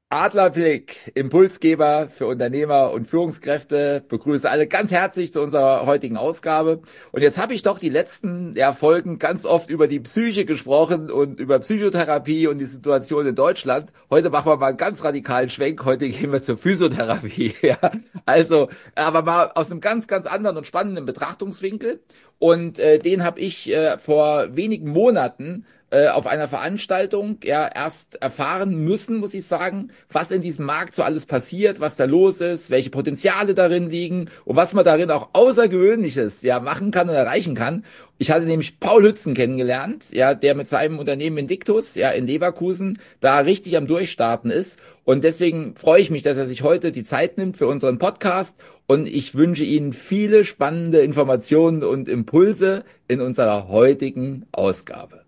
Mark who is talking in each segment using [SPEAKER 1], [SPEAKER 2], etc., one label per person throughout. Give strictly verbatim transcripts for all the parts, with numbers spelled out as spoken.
[SPEAKER 1] Adlerblick, Impulsgeber für Unternehmer und Führungskräfte, begrüße alle ganz herzlich zu unserer heutigen Ausgabe. Und jetzt habe ich doch die letzten ja, Folgen ganz oft über die Psyche gesprochen und über Psychotherapie und die Situation in Deutschland. Heute machen wir mal einen ganz radikalen Schwenk. Heute gehen wir zur Physiotherapie. Ja. Also, aber mal aus einem ganz, ganz anderen und spannenden Betrachtungswinkel. Und äh, den habe ich äh, vor wenigen Monaten äh, auf einer Veranstaltung ja erst erfahren müssen, muss ich sagen, was in diesem Markt so alles passiert, was da los ist, welche Potenziale darin liegen und was man darin auch Außergewöhnliches ja machen kann und erreichen kann. Ich hatte nämlich Paul Hützen kennengelernt, ja, der mit seinem Unternehmen Invictus, ja, in Leverkusen da richtig am Durchstarten ist. Und deswegen freue ich mich, dass er sich heute die Zeit nimmt für unseren Podcast. Und ich wünsche Ihnen viele spannende Informationen und Impulse in unserer heutigen Ausgabe.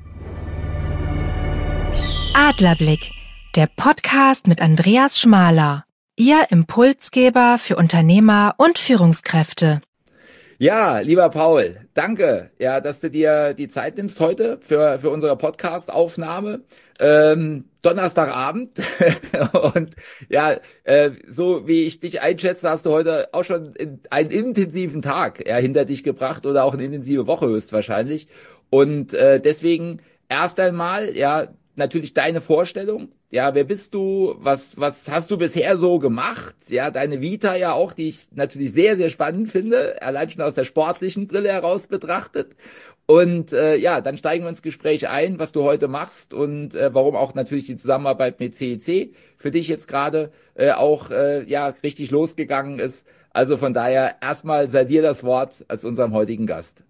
[SPEAKER 2] Adlerblick, der Podcast mit Andreas Schmaler, Ihr Impulsgeber für Unternehmer und Führungskräfte.
[SPEAKER 1] Ja, lieber Paul, danke, ja, dass du dir die Zeit nimmst heute für, für unsere Podcast-Aufnahme. Ähm, Donnerstagabend. Und ja, äh, so wie ich dich einschätze, hast du heute auch schon in, einen intensiven Tag ja, hinter dich gebracht oder auch eine intensive Woche höchstwahrscheinlich. Und äh, deswegen erst einmal, ja, natürlich deine Vorstellung. Ja, wer bist du? Was, was hast du bisher so gemacht? Ja, deine Vita ja auch, die ich natürlich sehr, sehr spannend finde, allein schon aus der sportlichen Brille heraus betrachtet. Und äh, ja, dann steigen wir ins Gespräch ein, was du heute machst und äh, warum auch natürlich die Zusammenarbeit mit C E C für dich jetzt gerade äh, auch äh, ja richtig losgegangen ist. Also von daher erstmal sei dir das Wort als unserem heutigen Gast.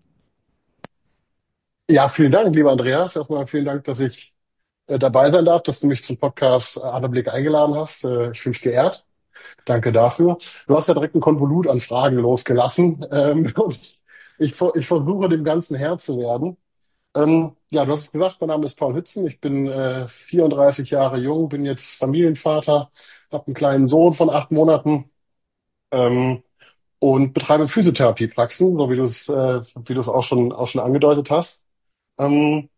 [SPEAKER 3] Ja, vielen Dank, lieber Andreas. Erstmal vielen Dank, dass ich äh, dabei sein darf, dass du mich zum Podcast äh, Adlerblick eingeladen hast. Äh, ich fühle mich geehrt. Danke dafür. Du hast ja direkt ein Konvolut an Fragen losgelassen. Ähm, und ich, ver- ich versuche, dem Ganzen Herr zu werden. Ähm, ja, du hast es gesagt, mein Name ist Paul Hützen. Ich bin äh, vierunddreißig Jahre jung, bin jetzt Familienvater, habe einen kleinen Sohn von acht Monaten ähm, und betreibe Physiotherapiepraxen, so wie du es äh, wie du es auch schon, auch schon angedeutet hast. Ähm,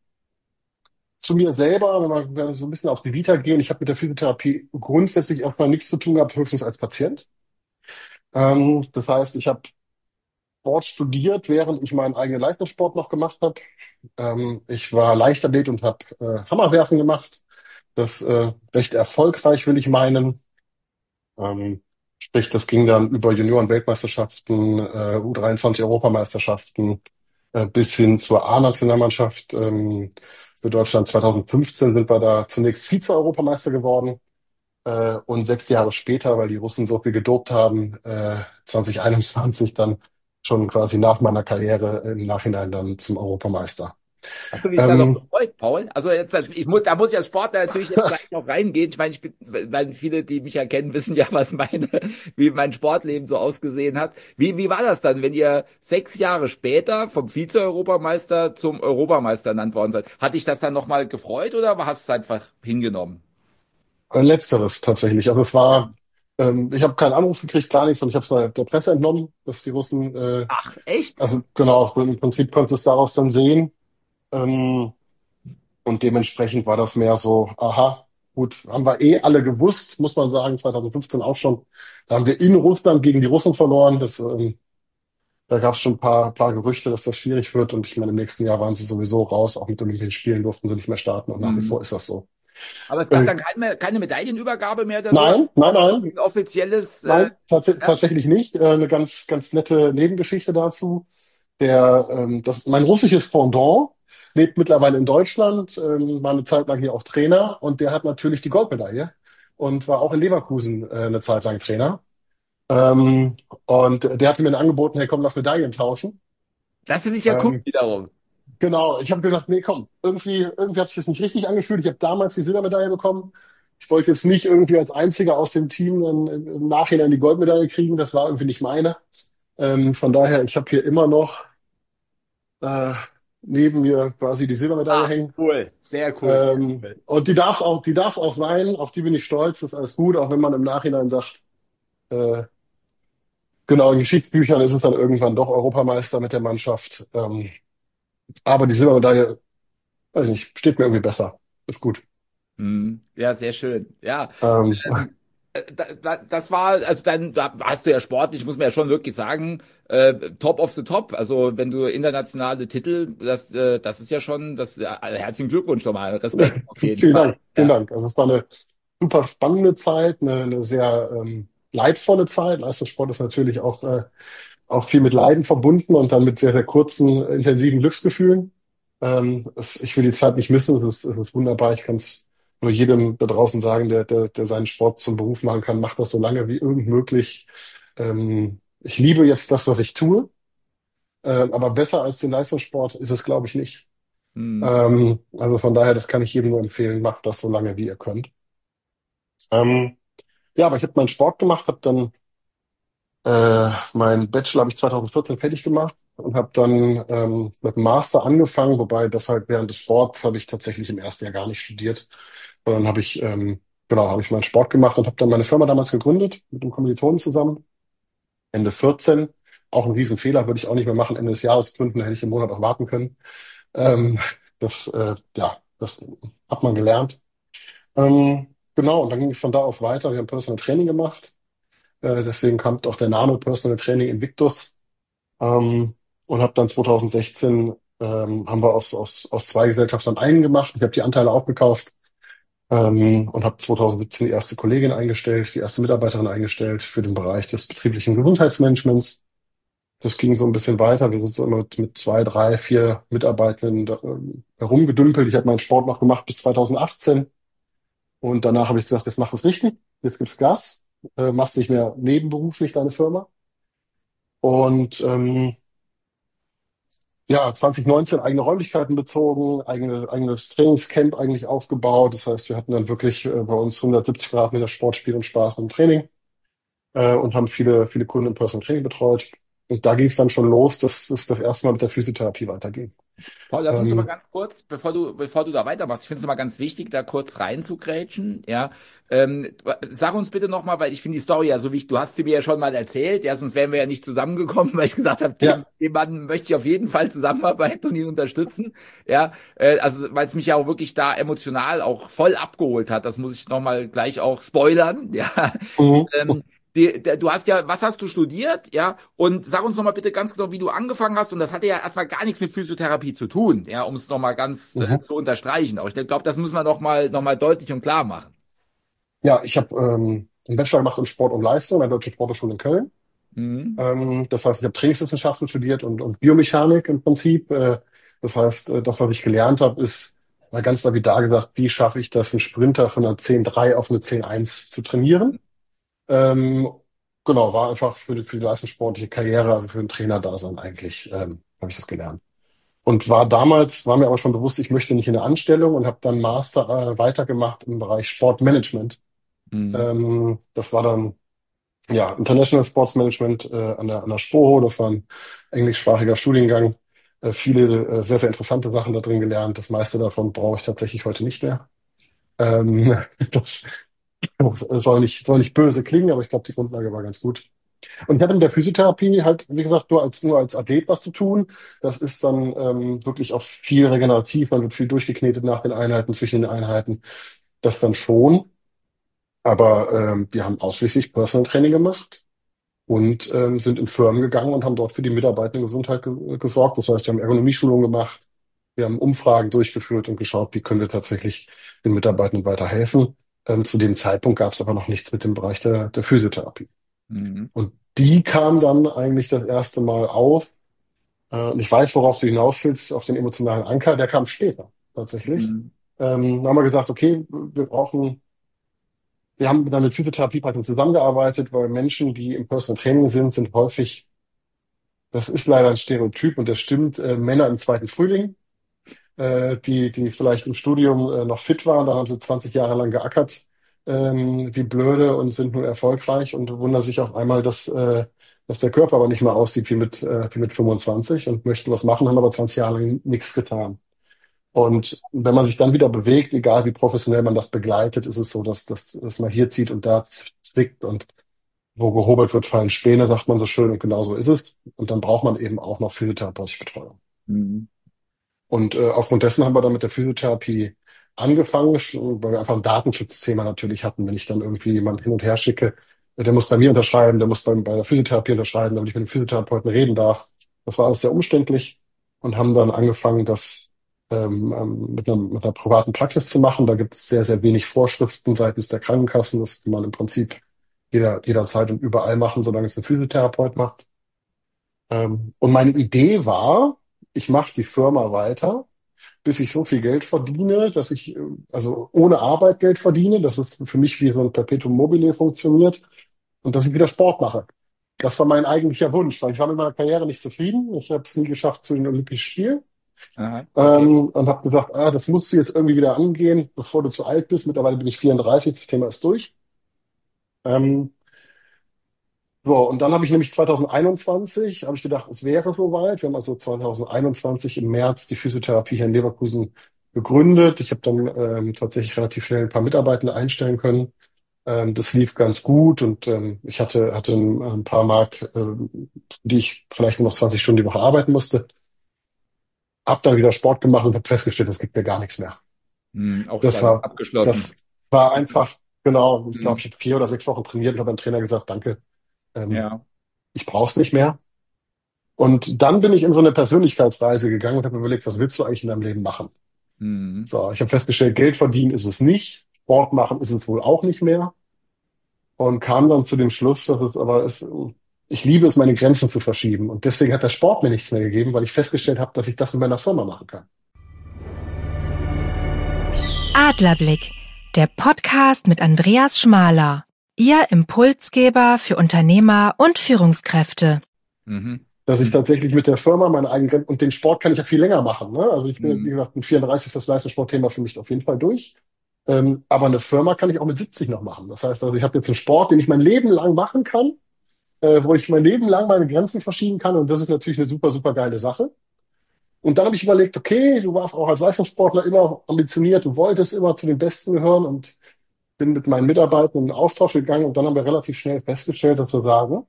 [SPEAKER 3] Zu mir selber, wenn wir, wenn wir so ein bisschen auf die Vita gehen, ich habe mit der Physiotherapie grundsätzlich erstmal nichts zu tun gehabt, höchstens als Patient. Ähm, das heißt, ich habe Sport studiert, während ich meinen eigenen Leistungssport noch gemacht habe. Ähm, ich war Leichtathlet und habe äh, Hammerwerfen gemacht. Das äh, recht erfolgreich, will ich meinen. Ähm, sprich, das ging dann über Junioren-Weltmeisterschaften, äh, U dreiundzwanzig-Europameisterschaften, äh, bis hin zur A-Nationalmannschaft. Ähm, für Deutschland zweitausendfünfzehn sind wir da zunächst Vize-Europameister geworden. Äh, und sechs Jahre später, weil die Russen so viel gedopt haben, äh, zwanzig einundzwanzig dann schon quasi nach meiner Karriere im Nachhinein dann zum Europameister.
[SPEAKER 1] Hast du dich da noch
[SPEAKER 3] Ähm,
[SPEAKER 1] gefreut, Paul? Also jetzt, also ich muss, da muss ich als Sportler natürlich jetzt gleich noch reingehen. Ich meine, ich bin, weil viele, die mich ja kennen, wissen ja, was meine, wie mein Sportleben so ausgesehen hat. Wie, wie war das dann, wenn ihr sechs Jahre später vom Vize-Europameister zum Europameister ernannt worden seid? Hat dich das dann nochmal gefreut oder hast du es einfach hingenommen?
[SPEAKER 3] Letzteres tatsächlich. Also es war, ähm, ich habe keinen Anruf gekriegt, gar nichts, und ich habe es der der Presse entnommen, dass die Russen, äh,
[SPEAKER 1] Ach, echt?
[SPEAKER 3] also genau, im Prinzip konntest du es daraus dann sehen. Ähm, und dementsprechend war das mehr so, aha, gut, haben wir eh alle gewusst, muss man sagen, zweitausendfünfzehn auch schon. Da haben wir in Russland gegen die Russen verloren. Das, ähm, da gab es schon ein paar, paar Gerüchte, dass das schwierig wird. Und ich meine, im nächsten Jahr waren sie sowieso raus. Auch mit Olympischen Spielen durften sie nicht mehr starten. Und nach wie vor
[SPEAKER 1] Mhm.
[SPEAKER 3] ist das so.
[SPEAKER 1] Aber es gab
[SPEAKER 3] Äh,
[SPEAKER 1] dann keine, keine Medaillenübergabe mehr oder so?
[SPEAKER 3] nein, nein,
[SPEAKER 1] Ein
[SPEAKER 3] nein.
[SPEAKER 1] offizielles, äh,
[SPEAKER 3] Nein, tats
[SPEAKER 1] ja?
[SPEAKER 3] tatsächlich nicht. Äh, eine ganz, ganz nette Nebengeschichte dazu. Der, ähm, das, mein russisches Pendant lebt mittlerweile in Deutschland, ähm, war eine Zeit lang hier auch Trainer, und der hat natürlich die Goldmedaille und war auch in Leverkusen äh, eine Zeit lang Trainer. Ähm, und der hatte mir angeboten, hey komm, lass Medaillen tauschen.
[SPEAKER 1] Das finde ich ja cool
[SPEAKER 3] Ähm,
[SPEAKER 1] wiederum.
[SPEAKER 3] genau, ich habe gesagt, nee, komm, irgendwie, irgendwie hat sich das nicht richtig angefühlt. Ich habe damals die Silbermedaille bekommen. Ich wollte jetzt nicht irgendwie als Einziger aus dem Team dann im Nachhinein die Goldmedaille kriegen. Das war irgendwie nicht meine. Ähm, von daher, ich habe hier immer noch äh, neben mir quasi die Silbermedaille
[SPEAKER 1] Ah,
[SPEAKER 3] hängen.
[SPEAKER 1] cool. Sehr cool, sehr
[SPEAKER 3] Ähm,
[SPEAKER 1] cool.
[SPEAKER 3] und die darf auch, die darf auch sein, auf die bin ich stolz, das ist alles gut, auch wenn man im Nachhinein sagt, äh, genau, in Geschichtsbüchern ist es dann irgendwann doch Europameister mit der Mannschaft. Ähm, aber die Silbermedaille, weiß ich nicht, steht mir irgendwie besser. Ist gut.
[SPEAKER 1] Mhm. Ja, sehr schön. Ja,
[SPEAKER 3] Ähm,
[SPEAKER 1] ähm, äh, da, da, das war, also dann, da warst du ja sportlich, muss man ja schon wirklich sagen, äh, top of the top. Also wenn du internationale Titel, das, äh, das ist ja schon, das, ja, herzlichen Glückwunsch nochmal, Respekt auf jeden
[SPEAKER 3] Vielen
[SPEAKER 1] Fall.
[SPEAKER 3] Dank, vielen
[SPEAKER 1] Ja.
[SPEAKER 3] Dank. Also es war eine super spannende Zeit, eine, eine sehr ähm, leidvolle Zeit. Leistungssport ist natürlich auch, äh, auch viel mit Leiden verbunden und dann mit sehr, sehr kurzen, intensiven Glücksgefühlen. Ähm, es, ich will die Zeit nicht missen, es ist, es ist wunderbar. Ich kann es nur jedem da draußen sagen, der, der, der seinen Sport zum Beruf machen kann, macht das so lange wie irgend möglich. Ähm, ich liebe jetzt das, was ich tue, ähm, aber besser als den Leistungssport ist es, glaube ich, nicht.
[SPEAKER 1] Mhm.
[SPEAKER 3] Ähm, also von daher, das kann ich jedem nur empfehlen, macht das so lange, wie ihr könnt. Ähm, ja, aber ich habe meinen Sport gemacht, habe dann äh, meinen Bachelor habe ich zwanzig vierzehn fertig gemacht und habe dann ähm, mit dem Master angefangen, wobei das halt während des Sports habe ich tatsächlich im ersten Jahr gar nicht studiert, sondern habe ich ähm, genau habe ich meinen Sport gemacht und habe dann meine Firma damals gegründet mit einem Kommilitonen zusammen. Ende vierzehn, auch ein Riesenfehler, würde ich auch nicht mehr machen. Ende des Jahres gründen, da hätte ich im Monat auch warten können. Ähm, das äh, ja, das hat man gelernt. Ähm, genau, und dann ging es von da aus weiter. Wir haben Personal Training gemacht. Äh, deswegen kam auch der Name Personal Training Invictus. Ähm, und habe dann zwanzig sechzehn ähm, haben wir aus, aus, aus zwei Gesellschaftern einen gemacht. Ich habe die Anteile aufgekauft ähm, und habe zwanzig siebzehn die erste Kollegin eingestellt, die erste Mitarbeiterin eingestellt für den Bereich des betrieblichen Gesundheitsmanagements. Das ging so ein bisschen weiter. Wir sind so immer mit, mit zwei, drei, vier Mitarbeitenden da, ähm, herumgedümpelt. Ich habe meinen Sport noch gemacht bis zwanzig achtzehn. Und danach habe ich gesagt, jetzt mach es richtig, jetzt gibt's Gas, äh, machst nicht mehr nebenberuflich deine Firma. Und ähm, ja, zwanzig neunzehn eigene Räumlichkeiten bezogen, eigene, eigenes Trainingscamp eigentlich aufgebaut. Das heißt, wir hatten dann wirklich äh, bei uns hundertsiebzig Quadratmeter Sportspiel und Spaß beim Training äh, und haben viele, viele Kunden im Personal Training betreut. Und da ging es dann schon los, dass es das erste Mal mit der Physiotherapie weiterging.
[SPEAKER 1] Paul, lass uns noch mal
[SPEAKER 3] Ähm,
[SPEAKER 1] ganz kurz, bevor du, bevor du da weitermachst, ich finde es noch mal ganz wichtig, da kurz reinzugrätschen, ja. Ähm, sag uns bitte noch mal, weil ich finde die Story ja so wichtig, du hast sie mir ja schon mal erzählt, ja, sonst wären wir ja nicht zusammengekommen, weil ich gesagt habe, dem,
[SPEAKER 3] ja,
[SPEAKER 1] dem Mann möchte ich auf jeden Fall zusammenarbeiten und ihn unterstützen, ja. Äh, also, weil es mich ja auch wirklich da emotional auch voll abgeholt hat, das muss ich noch mal gleich auch spoilern, ja.
[SPEAKER 3] mhm.
[SPEAKER 1] Ähm, die, der, du hast ja, was hast du studiert, ja? Und sag uns noch mal bitte ganz genau, wie du angefangen hast. Und das hatte ja erstmal gar nichts mit Physiotherapie zu tun, ja, um es noch mal ganz äh,
[SPEAKER 3] Mhm.
[SPEAKER 1] zu unterstreichen. Aber ich glaube, das müssen wir noch mal, noch mal deutlich und klar machen.
[SPEAKER 3] Ja, ich habe ähm, einen Bachelor gemacht in Sport und Leistung an der Deutschen Sporthochschule in Köln.
[SPEAKER 1] Mhm.
[SPEAKER 3] Ähm, das heißt, ich habe Trainingswissenschaften studiert und, und Biomechanik im Prinzip. Äh, das heißt, äh, das, was ich gelernt habe, ist mal ganz lapidar gesagt, wie schaffe ich das, einen Sprinter von einer zehn Komma drei auf eine zehn Komma eins zu trainieren. Ähm, genau, war einfach für die, für die leistungssportliche Karriere, also für ein Trainerdasein eigentlich, ähm, habe ich das gelernt. Und war damals, war mir aber schon bewusst, ich möchte nicht in eine Anstellung und habe dann Master äh, weitergemacht im Bereich Sportmanagement.
[SPEAKER 1] Mhm.
[SPEAKER 3] Ähm, das war dann ja, International Sports Management äh, an der, an der SPOHO, das war ein englischsprachiger Studiengang. Äh, viele äh, sehr, sehr interessante Sachen da drin gelernt. Das meiste davon brauche ich tatsächlich heute nicht mehr. Ähm, das, das soll nicht, soll nicht böse klingen, aber ich glaube, die Grundlage war ganz gut. Und ich hatte mit der Physiotherapie halt, wie gesagt, nur als, nur als Athlet was zu tun. Das ist dann ähm, wirklich auch viel regenerativ. Man wird viel durchgeknetet nach den Einheiten, zwischen den Einheiten. Das dann schon. Aber ähm, wir haben ausschließlich Personal Training gemacht und ähm, sind in Firmen gegangen und haben dort für die Mitarbeitendengesundheit ge gesorgt. Das heißt, wir haben Ergonomieschulungen gemacht, wir haben Umfragen durchgeführt und geschaut, wie können wir tatsächlich den Mitarbeitenden weiterhelfen. Ähm, zu dem Zeitpunkt gab es aber noch nichts mit dem Bereich der, der Physiotherapie.
[SPEAKER 1] Mhm.
[SPEAKER 3] Und die kam dann eigentlich das erste Mal auf. Äh, und ich weiß, worauf du hinaus willst, auf den emotionalen Anker, der kam später tatsächlich.
[SPEAKER 1] Mhm.
[SPEAKER 3] Ähm, dann haben wir gesagt, okay, wir brauchen wir haben dann mit Physiotherapiepartnern zusammengearbeitet, weil Menschen, die im Personal Training sind, sind häufig, das ist leider ein Stereotyp und das stimmt, äh, Männer im zweiten Frühling, äh, die, die vielleicht im Studium äh, noch fit waren, da haben sie zwanzig Jahre lang geackert, ähm, wie blöde und sind nun erfolgreich und wundern sich auf einmal, dass, äh, dass der Körper aber nicht mehr aussieht wie mit, äh, wie mit fünfundzwanzig und möchten was machen, haben aber zwanzig Jahre lang nichts getan. Und wenn man sich dann wieder bewegt, egal wie professionell man das begleitet, ist es so, dass, dass, dass man hier zieht und da zwickt und wo gehobelt wird, fallen Späne, sagt man so schön, und genau so ist es. Und dann braucht man eben auch noch physiotherapeutische Betreuung.
[SPEAKER 1] Mhm.
[SPEAKER 3] Und äh, aufgrund dessen haben wir dann mit der Physiotherapie angefangen, schon, weil wir einfach ein Datenschutzthema natürlich hatten. Wenn ich dann irgendwie jemanden hin und her schicke, der muss bei mir unterschreiben, der muss bei, bei der Physiotherapie unterschreiben, damit ich mit dem Physiotherapeuten reden darf. Das war alles sehr umständlich und haben dann angefangen, das ähm, ähm, mit einer, mit einer privaten Praxis zu machen. Da gibt es sehr, sehr wenig Vorschriften seitens der Krankenkassen. Das kann man im Prinzip jeder, jederzeit und überall machen, solange es ein Physiotherapeut macht. Ähm, und meine Idee war, ich mache die Firma weiter, bis ich so viel Geld verdiene, dass ich, äh, also ohne Arbeit Geld verdiene, dass es für mich wie so ein Perpetuum mobile funktioniert und dass ich wieder Sport mache. Das war mein eigentlicher Wunsch, weil ich war mit meiner Karriere nicht zufrieden. Ich habe es nie geschafft zu den Olympischen Spielen.
[SPEAKER 1] Aha, okay.
[SPEAKER 3] Ähm, und habe gesagt, ah, das musst du jetzt irgendwie wieder angehen, bevor du zu alt bist. Mittlerweile bin ich vierunddreißig, das Thema ist durch. Ähm, so, und dann habe ich nämlich zwanzig einundzwanzig, habe ich gedacht, es wäre soweit. Wir haben also zwanzig einundzwanzig im März die Physiotherapie hier in Leverkusen gegründet. Ich habe dann ähm, tatsächlich relativ schnell ein paar Mitarbeitende einstellen können. Ähm, das lief ganz gut und ähm, ich hatte, hatte ein, ein paar Mark, ähm, die ich vielleicht nur noch zwanzig Stunden die Woche arbeiten musste. Hab dann wieder Sport gemacht und habe festgestellt, es gibt mir gar nichts mehr.
[SPEAKER 1] Hm, auch
[SPEAKER 3] Das
[SPEAKER 1] dann
[SPEAKER 3] war,
[SPEAKER 1] abgeschlossen.
[SPEAKER 3] das war einfach, genau, ich glaube,
[SPEAKER 1] Hm,
[SPEAKER 3] ich habe vier oder sechs Wochen trainiert und habe dem Trainer gesagt, danke, ähm,
[SPEAKER 1] ja.
[SPEAKER 3] ich brauche es nicht mehr. Und dann bin ich in so eine Persönlichkeitsreise gegangen und habe mir überlegt, was willst du eigentlich in deinem Leben machen?
[SPEAKER 1] Hm.
[SPEAKER 3] So, ich habe festgestellt, Geld verdienen ist es nicht, Sport machen ist es wohl auch nicht mehr und kam dann zu dem Schluss, dass es aber ist, ich liebe es, meine Grenzen zu verschieben. Und deswegen hat der Sport mir nichts mehr gegeben, weil ich festgestellt habe, dass ich das mit meiner Firma machen kann.
[SPEAKER 2] Adlerblick, der Podcast mit Andreas Schmaler. Ihr Impulsgeber für Unternehmer und Führungskräfte.
[SPEAKER 1] Mhm.
[SPEAKER 3] Dass ich
[SPEAKER 1] Hm.
[SPEAKER 3] tatsächlich mit der Firma meine eigenen Grenzen, und den Sport kann ich ja viel länger machen, ne? Also ich bin, wie
[SPEAKER 1] Hm.
[SPEAKER 3] gesagt, mit vierunddreißig ist das Leistungssportthema für mich auf jeden Fall durch. Ähm, aber eine Firma kann ich auch mit siebzig noch machen. Das heißt also, ich habe jetzt einen Sport, den ich mein Leben lang machen kann, äh, wo ich mein Leben lang meine Grenzen verschieben kann. Und das ist natürlich eine super, super geile Sache. Und dann habe ich überlegt, okay, du warst auch als Leistungssportler immer ambitioniert, du wolltest immer zu den Besten gehören und bin mit meinen Mitarbeitern in den Austausch gegangen und dann haben wir relativ schnell festgestellt, dass wir sagen,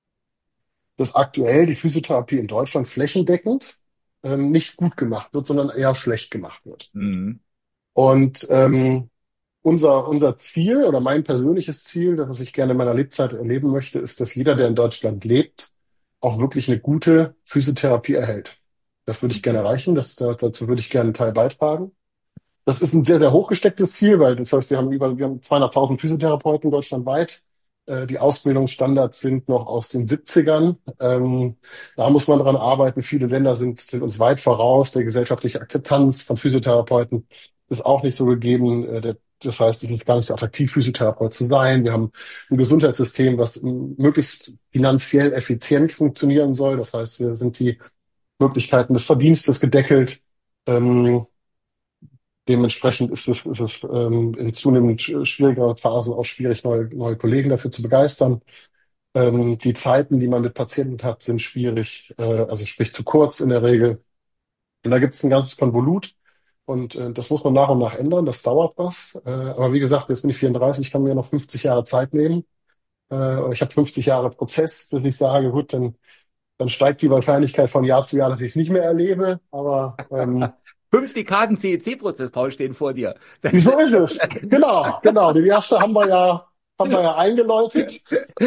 [SPEAKER 3] dass aktuell die Physiotherapie in Deutschland flächendeckend ähm, nicht gut gemacht wird, sondern eher schlecht gemacht wird.
[SPEAKER 1] Hm.
[SPEAKER 3] Und ähm, unser, unser Ziel oder mein persönliches Ziel, das ich gerne in meiner Lebzeit erleben möchte, ist, dass jeder, der in Deutschland lebt, auch wirklich eine gute Physiotherapie erhält. Das würde ich gerne erreichen, das, da- dazu würde ich gerne einen Teil beitragen. Das ist ein sehr, sehr hochgestecktes Ziel, weil das heißt, wir haben über, wir haben zweihunderttausend Physiotherapeuten deutschlandweit. Äh, Die Ausbildungsstandards sind noch aus den siebzigern. Ähm, da muss man dran arbeiten. Viele Länder sind, sind uns weit voraus. Der gesellschaftliche Akzeptanz von Physiotherapeuten ist auch nicht so gegeben. Äh, der, das heißt, es ist gar nicht so attraktiv, Physiotherapeut zu sein. Wir haben ein Gesundheitssystem, was ähm, möglichst finanziell effizient funktionieren soll. Das heißt, wir sind die Möglichkeiten des Verdienstes gedeckelt. Ähm, Dementsprechend ist es, ist es ähm, in zunehmend sch- schwierigeren Phasen auch schwierig, neue, neue Kollegen dafür zu begeistern. Ähm, die Zeiten, die man mit Patienten hat, sind schwierig, äh, also sprich zu kurz in der Regel. Und da gibt es ein ganzes Konvolut und äh, das muss man nach und nach ändern. Das dauert was. Äh, aber wie gesagt, jetzt bin ich vierunddreißig, ich kann mir noch fünfzig Jahre Zeit nehmen. Äh, ich habe fünfzig Jahre Prozess, dass ich sage, gut, dann, dann steigt die Wahrscheinlichkeit von Jahr zu Jahr, dass ich es nicht mehr erlebe. Aber ähm,
[SPEAKER 1] Fünf Dekaden C E C-Prozess, Paul, stehen vor dir. Das,
[SPEAKER 3] so ist es. Genau, genau. Den erste haben wir ja, haben wir ja eingeläutet.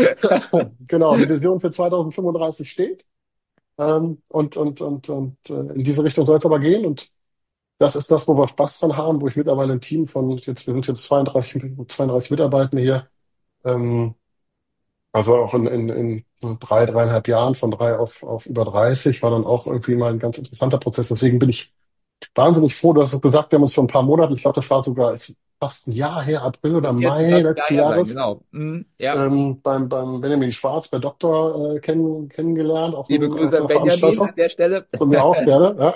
[SPEAKER 3] Genau, die Vision für zweitausendfünfunddreißig steht. Ähm, und, und, und, und äh, in diese Richtung soll es aber gehen. Und das ist das, wo wir Spaß dran haben, wo ich mittlerweile ein Team von, jetzt, wir sind jetzt zweiunddreißig, zweiunddreißig Mitarbeitende hier. Ähm, also auch in, in, in drei, dreieinhalb Jahren von drei auf, auf über dreißig war dann auch irgendwie mal ein ganz interessanter Prozess. Deswegen bin ich wahnsinnig froh. Du hast es gesagt, wir haben uns vor ein paar Monaten, ich glaube, das war sogar ist fast ein Jahr her, April oder
[SPEAKER 1] muss jetzt
[SPEAKER 3] Mai
[SPEAKER 1] fast ein Jahr
[SPEAKER 3] letzten
[SPEAKER 1] her sein,
[SPEAKER 3] Jahres,
[SPEAKER 1] genau. Hm, ja.
[SPEAKER 3] ähm, beim, beim Benjamin Schwarz, bei Doktor, äh, kenn, kennengelernt auf,
[SPEAKER 1] Liebe
[SPEAKER 3] einem, auf
[SPEAKER 1] Grüße an
[SPEAKER 3] einer
[SPEAKER 1] Benjamin
[SPEAKER 3] Veranstaltung.
[SPEAKER 1] an der Stelle.
[SPEAKER 3] Von mir auch gerne, ja.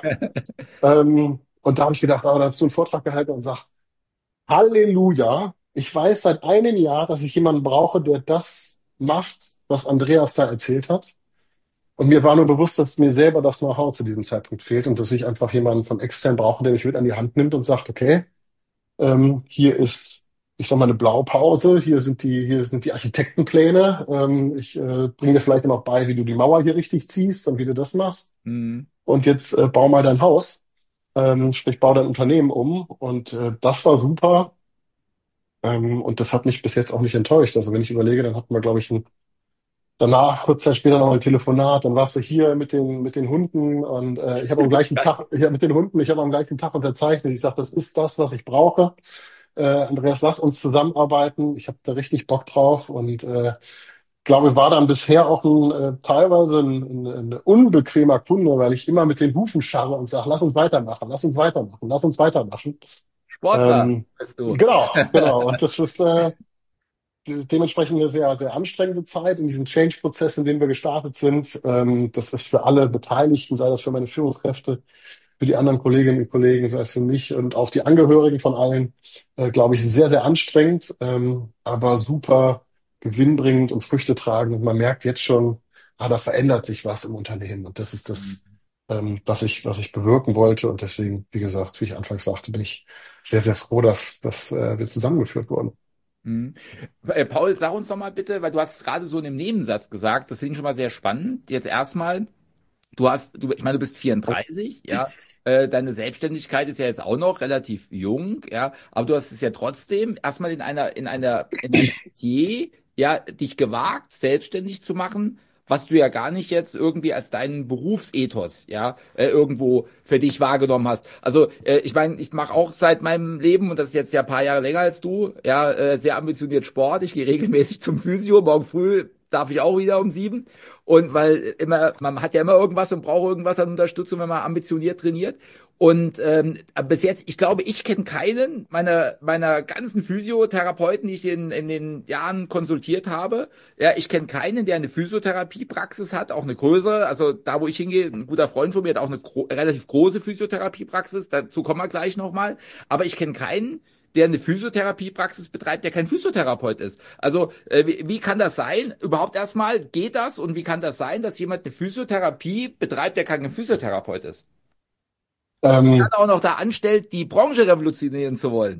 [SPEAKER 3] Ähm, und da habe ich gedacht, aber da hast du einen Vortrag gehalten und sag, Halleluja, ich weiß seit einem Jahr, dass ich jemanden brauche, der das macht, was Andreas da erzählt hat. Und mir war nur bewusst, dass mir selber das Know-how zu diesem Zeitpunkt fehlt und dass ich einfach jemanden von extern brauche, der mich mit an die Hand nimmt und sagt, okay, ähm, hier ist, ich sag mal, eine Blaupause, hier sind die, hier sind die Architektenpläne. Ähm, ich äh, bringe dir vielleicht noch bei, wie du die Mauer hier richtig ziehst und wie du das machst.
[SPEAKER 1] Hm,
[SPEAKER 3] Und jetzt äh, bau mal dein Haus. ähm, sprich, bau dein Unternehmen um. Und äh, das war super. Ähm, und das hat mich bis jetzt auch nicht enttäuscht. Also wenn ich überlege, dann hatten wir, glaube ich, ein, danach, kurz Zeit später noch ein Telefonat, dann warst du hier mit den, mit den Hunden und äh, ich habe am gleichen Tag, ja, mit den Hunden, ich habe am gleichen Tag unterzeichnet. Ich sage, das ist das, was ich brauche. Äh, Andreas, lass uns zusammenarbeiten. Ich habe da richtig Bock drauf und äh, glaube, war dann bisher auch ein äh, teilweise ein, ein, ein unbequemer Kunde, weil ich immer mit den Hufen scharre und sage, lass uns weitermachen, lass uns weitermachen, lass uns weitermachen.
[SPEAKER 1] Sportler
[SPEAKER 3] Ähm,
[SPEAKER 1] bist du.
[SPEAKER 3] genau, genau. Und das ist äh, de- dementsprechend eine sehr, sehr anstrengende Zeit in diesem Change-Prozess, in dem wir gestartet sind. Ähm, das ist für alle Beteiligten, sei das für meine Führungskräfte, für die anderen Kolleginnen und Kollegen, sei es für mich und auch die Angehörigen von allen, äh, glaube ich, sehr, sehr anstrengend, ähm, aber super gewinnbringend und Früchte tragend. Und man merkt jetzt schon, ah, da verändert sich was im Unternehmen. Und das ist das, ähm, was ich, was ich bewirken wollte. Und deswegen, wie gesagt, wie ich anfangs sagte, bin ich sehr, sehr froh, dass, dass äh, wir zusammengeführt wurden.
[SPEAKER 1] Mhm. Äh, Paul, sag uns doch mal bitte, weil du hast es gerade so in einem Nebensatz gesagt, das finde ich schon mal sehr spannend. Jetzt erstmal, du hast, du, ich meine, du bist vierunddreißig, ja. Äh, deine Selbstständigkeit ist ja jetzt auch noch relativ jung, ja. Aber du hast es ja trotzdem erstmal in einer, in einer, in einem Metier, ja, dich gewagt, selbstständig zu machen, was du ja gar nicht jetzt irgendwie als deinen Berufsethos, ja, äh, irgendwo für dich wahrgenommen hast. Also, äh, ich meine, ich mache auch seit meinem Leben, und das ist jetzt ja ein paar Jahre länger als du, ja, äh, sehr ambitioniert Sport. Ich gehe regelmäßig zum Physio, morgen früh darf ich auch wieder um sieben. Und weil immer, man hat ja immer irgendwas und braucht irgendwas an Unterstützung, wenn man ambitioniert trainiert. Und ähm, bis jetzt, ich glaube, ich kenne keinen meiner meiner ganzen Physiotherapeuten, die ich in, in den Jahren konsultiert habe. Ja, ich kenne keinen, der eine Physiotherapiepraxis hat, auch eine größere. Also da, wo ich hingehe, ein guter Freund von mir hat auch eine gro relativ große Physiotherapiepraxis. Dazu kommen wir gleich nochmal. Aber ich kenne keinen, der eine Physiotherapiepraxis betreibt, der kein Physiotherapeut ist. Also äh, wie, wie kann das sein? Überhaupt erstmal, geht das? Und wie kann das sein, dass jemand eine Physiotherapie betreibt, der kein Physiotherapeut ist? Dann
[SPEAKER 3] Ähm,
[SPEAKER 1] auch noch da anstellt, die Branche revolutionieren zu wollen.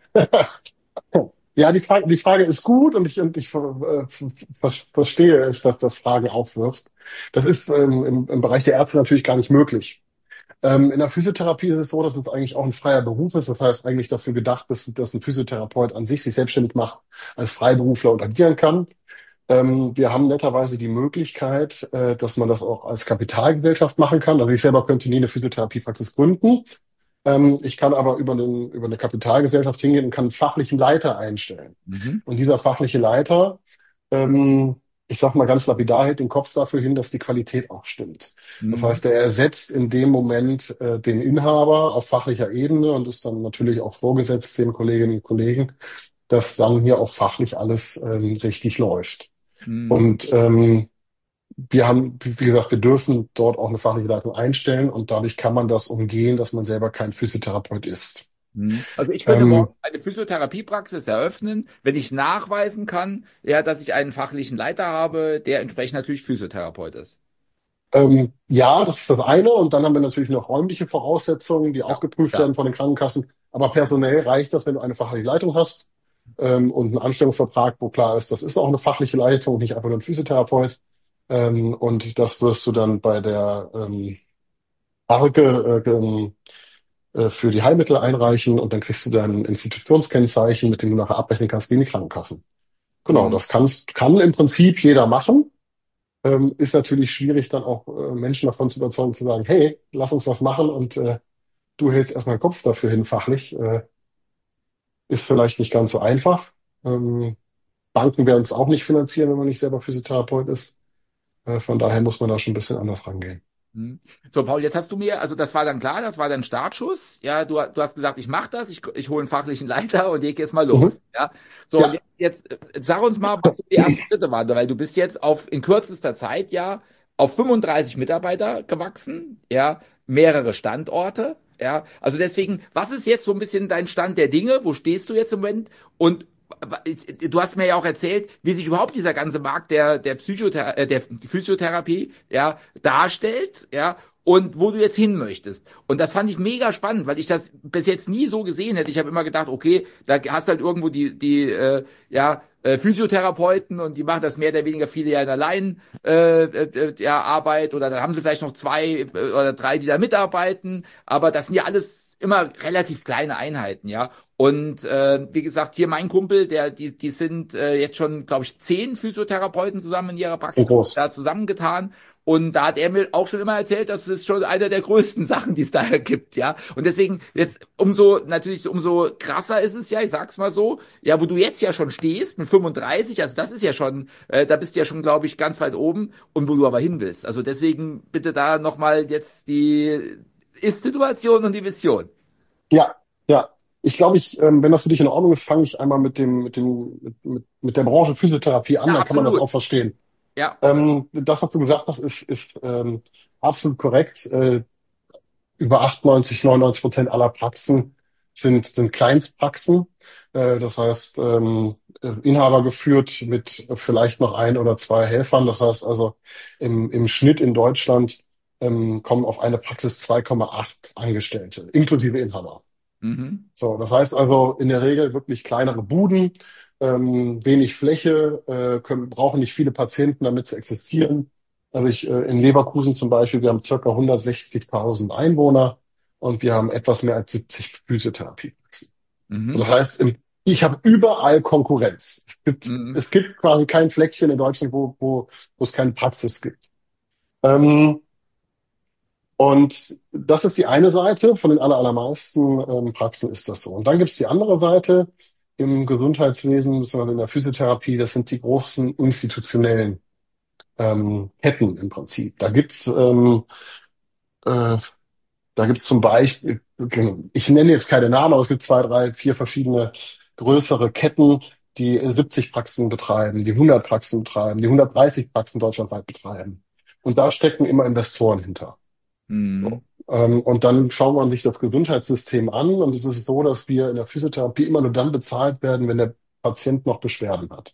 [SPEAKER 3] ja, die Frage, die Frage ist gut und ich, und ich ver, äh, ver, verstehe es, dass das Fragen aufwirft. Das ist ähm, im, im Bereich der Ärzte natürlich gar nicht möglich. Ähm, in der Physiotherapie ist es so, dass es eigentlich auch ein freier Beruf ist. Das heißt, eigentlich dafür gedacht ist, dass ein Physiotherapeut an sich sich selbstständig macht, als Freiberufler und agieren kann. Ähm, wir haben netterweise die Möglichkeit, äh, dass man das auch als Kapitalgesellschaft machen kann. Also ich selber könnte nie eine Physiotherapiepraxis gründen. Ähm, ich kann aber über, den, über eine Kapitalgesellschaft hingehen und kann einen fachlichen Leiter einstellen.
[SPEAKER 1] Mhm.
[SPEAKER 3] Und dieser fachliche Leiter, ähm, ich sage mal ganz lapidar, hält den Kopf dafür hin, dass die Qualität auch stimmt. Das
[SPEAKER 1] Mhm.
[SPEAKER 3] heißt, er ersetzt in dem Moment äh, den Inhaber auf fachlicher Ebene und ist dann natürlich auch vorgesetzt den Kolleginnen und Kollegen, dass dann hier auch fachlich alles ähm, richtig läuft.
[SPEAKER 1] Mhm.
[SPEAKER 3] Und ähm, wir haben, wie gesagt, wir dürfen dort auch eine fachliche Leitung einstellen und dadurch kann man das umgehen, dass man selber kein Physiotherapeut ist.
[SPEAKER 1] Mhm. Also ich könnte
[SPEAKER 3] Ähm,
[SPEAKER 1] morgen eine Physiotherapiepraxis eröffnen, wenn ich nachweisen kann, ja, dass ich einen fachlichen Leiter habe, der entsprechend natürlich Physiotherapeut ist.
[SPEAKER 3] ähm, ja, das ist das eine. Und dann haben wir natürlich noch räumliche Voraussetzungen, die auch
[SPEAKER 1] Ja,
[SPEAKER 3] geprüft
[SPEAKER 1] ja.
[SPEAKER 3] werden von den Krankenkassen. Aber personell reicht das, wenn du eine fachliche Leitung hast ähm, und einen Anstellungsvertrag, wo klar ist, das ist auch eine fachliche Leitung, nicht einfach nur ein Physiotherapeut. Ähm, und das wirst du dann bei der ähm, Arke äh, ähm, äh, für die Heilmittel einreichen und dann kriegst du dein Institutionskennzeichen, mit dem du nachher abrechnen kannst gegen die Krankenkassen. Genau,
[SPEAKER 1] Mhm.
[SPEAKER 3] das kannst, kann im Prinzip jeder machen. Ähm, ist natürlich schwierig, dann auch äh, Menschen davon zu überzeugen, zu sagen, hey, lass uns was machen und äh, du hältst erstmal den Kopf dafür hin, fachlich. Äh, ist vielleicht nicht ganz so einfach. Ähm, Banken werden es auch nicht finanzieren, wenn man nicht selber Physiotherapeut ist. Äh, von daher muss man da schon ein bisschen anders rangehen.
[SPEAKER 1] Hm. So, Paul, jetzt hast du mir, also das war dann klar, das war dein Startschuss. Ja, du, du hast gesagt, ich mache das, ich, ich hole einen fachlichen Leiter und leg jetzt mal
[SPEAKER 3] Mhm.
[SPEAKER 1] los. Ja, so, und
[SPEAKER 3] Ja,
[SPEAKER 1] jetzt, jetzt äh, sag uns mal, was so die ersten Schritte waren, weil du bist jetzt auf in kürzester Zeit ja auf fünfunddreißig Mitarbeiter gewachsen, ja, mehrere Standorte. Ja, also deswegen, was ist jetzt so ein bisschen dein Stand der Dinge? Wo stehst du jetzt im Moment? Und du hast mir ja auch erzählt, wie sich überhaupt dieser ganze Markt der der Psychother äh, der Physiotherapie ja darstellt, ja. und wo du jetzt hin möchtest. Und das fand ich mega spannend, weil ich das bis jetzt nie so gesehen hätte. Ich habe immer gedacht, okay, da hast du halt irgendwo die, die äh, ja, äh, Physiotherapeuten und die machen das mehr oder weniger viele ja in allein äh, äh, ja, Arbeit oder dann haben sie vielleicht noch zwei äh, oder drei, die da mitarbeiten, aber das sind ja alles immer relativ kleine Einheiten, ja. Und äh, wie gesagt, hier mein Kumpel, der die die sind äh, jetzt schon, glaube ich, zehn Physiotherapeuten zusammen in ihrer
[SPEAKER 3] So
[SPEAKER 1] Praxis
[SPEAKER 3] groß.
[SPEAKER 1] da zusammengetan. Und da hat er mir auch schon immer erzählt, dass es schon einer der größten Sachen, die es da gibt, ja. Und deswegen jetzt umso, natürlich umso krasser ist es ja, ich sag's mal so, ja, wo du jetzt ja schon stehst mit fünfunddreißig, also das ist ja schon, äh, da bist du ja schon, glaube ich, ganz weit oben und wo du aber hin willst. Also deswegen bitte da nochmal jetzt die Ist-Situation und die Vision.
[SPEAKER 3] Ja, ja. Ich glaube, ich, ähm, wenn das für dich in Ordnung ist, fange ich einmal mit dem, mit dem, mit, mit, mit der Branche Physiotherapie an,
[SPEAKER 1] Ja,
[SPEAKER 3] dann kann man das
[SPEAKER 1] absolut.
[SPEAKER 3] auch verstehen.
[SPEAKER 1] Ja.
[SPEAKER 3] Ähm, das, was du gesagt hast, ist, ist ähm, absolut korrekt. Äh, über achtundneunzig, neunundneunzig Prozent aller Praxen sind, sind Kleinstpraxen. Äh, das heißt, ähm, äh, Inhaber geführt mit vielleicht noch ein oder zwei Helfern. Das heißt also, im, im Schnitt in Deutschland ähm, kommen auf eine Praxis zwei Komma acht Angestellte, inklusive Inhaber.
[SPEAKER 1] Mhm.
[SPEAKER 3] So, das heißt also in der Regel wirklich kleinere Buden, ähm, wenig Fläche, äh, können, brauchen nicht viele Patienten, damit sie existieren. Also ich, äh, in Leverkusen zum Beispiel, wir haben circa hundertsechzigtausend Einwohner und wir haben etwas mehr als siebzig Physiotherapiepraxen. Und das
[SPEAKER 1] Mhm.
[SPEAKER 3] heißt, im, ich habe überall Konkurrenz. Es gibt,
[SPEAKER 1] Mhm.
[SPEAKER 3] es gibt quasi kein Fleckchen in Deutschland, wo, wo, wo es keine Praxis gibt. Ähm, und das ist die eine Seite. Von den aller, allermeisten ähm, Praxen ist das so. Und dann gibt es die andere Seite im Gesundheitswesen, beziehungsweise in der Physiotherapie. Das sind die großen institutionellen ähm, Ketten im Prinzip. Da gibt's ähm, äh, da gibt's zum Beispiel, ich nenne jetzt keine Namen, aber es gibt zwei, drei, vier verschiedene größere Ketten, die siebzig Praxen betreiben, die hundert Praxen betreiben, die hundertdreißig Praxen deutschlandweit betreiben. Und da stecken immer Investoren hinter. So.
[SPEAKER 1] Mhm.
[SPEAKER 3] Ähm, und dann schaut man sich das Gesundheitssystem an und es ist so, dass wir in der Physiotherapie immer nur dann bezahlt werden, wenn der Patient noch Beschwerden hat.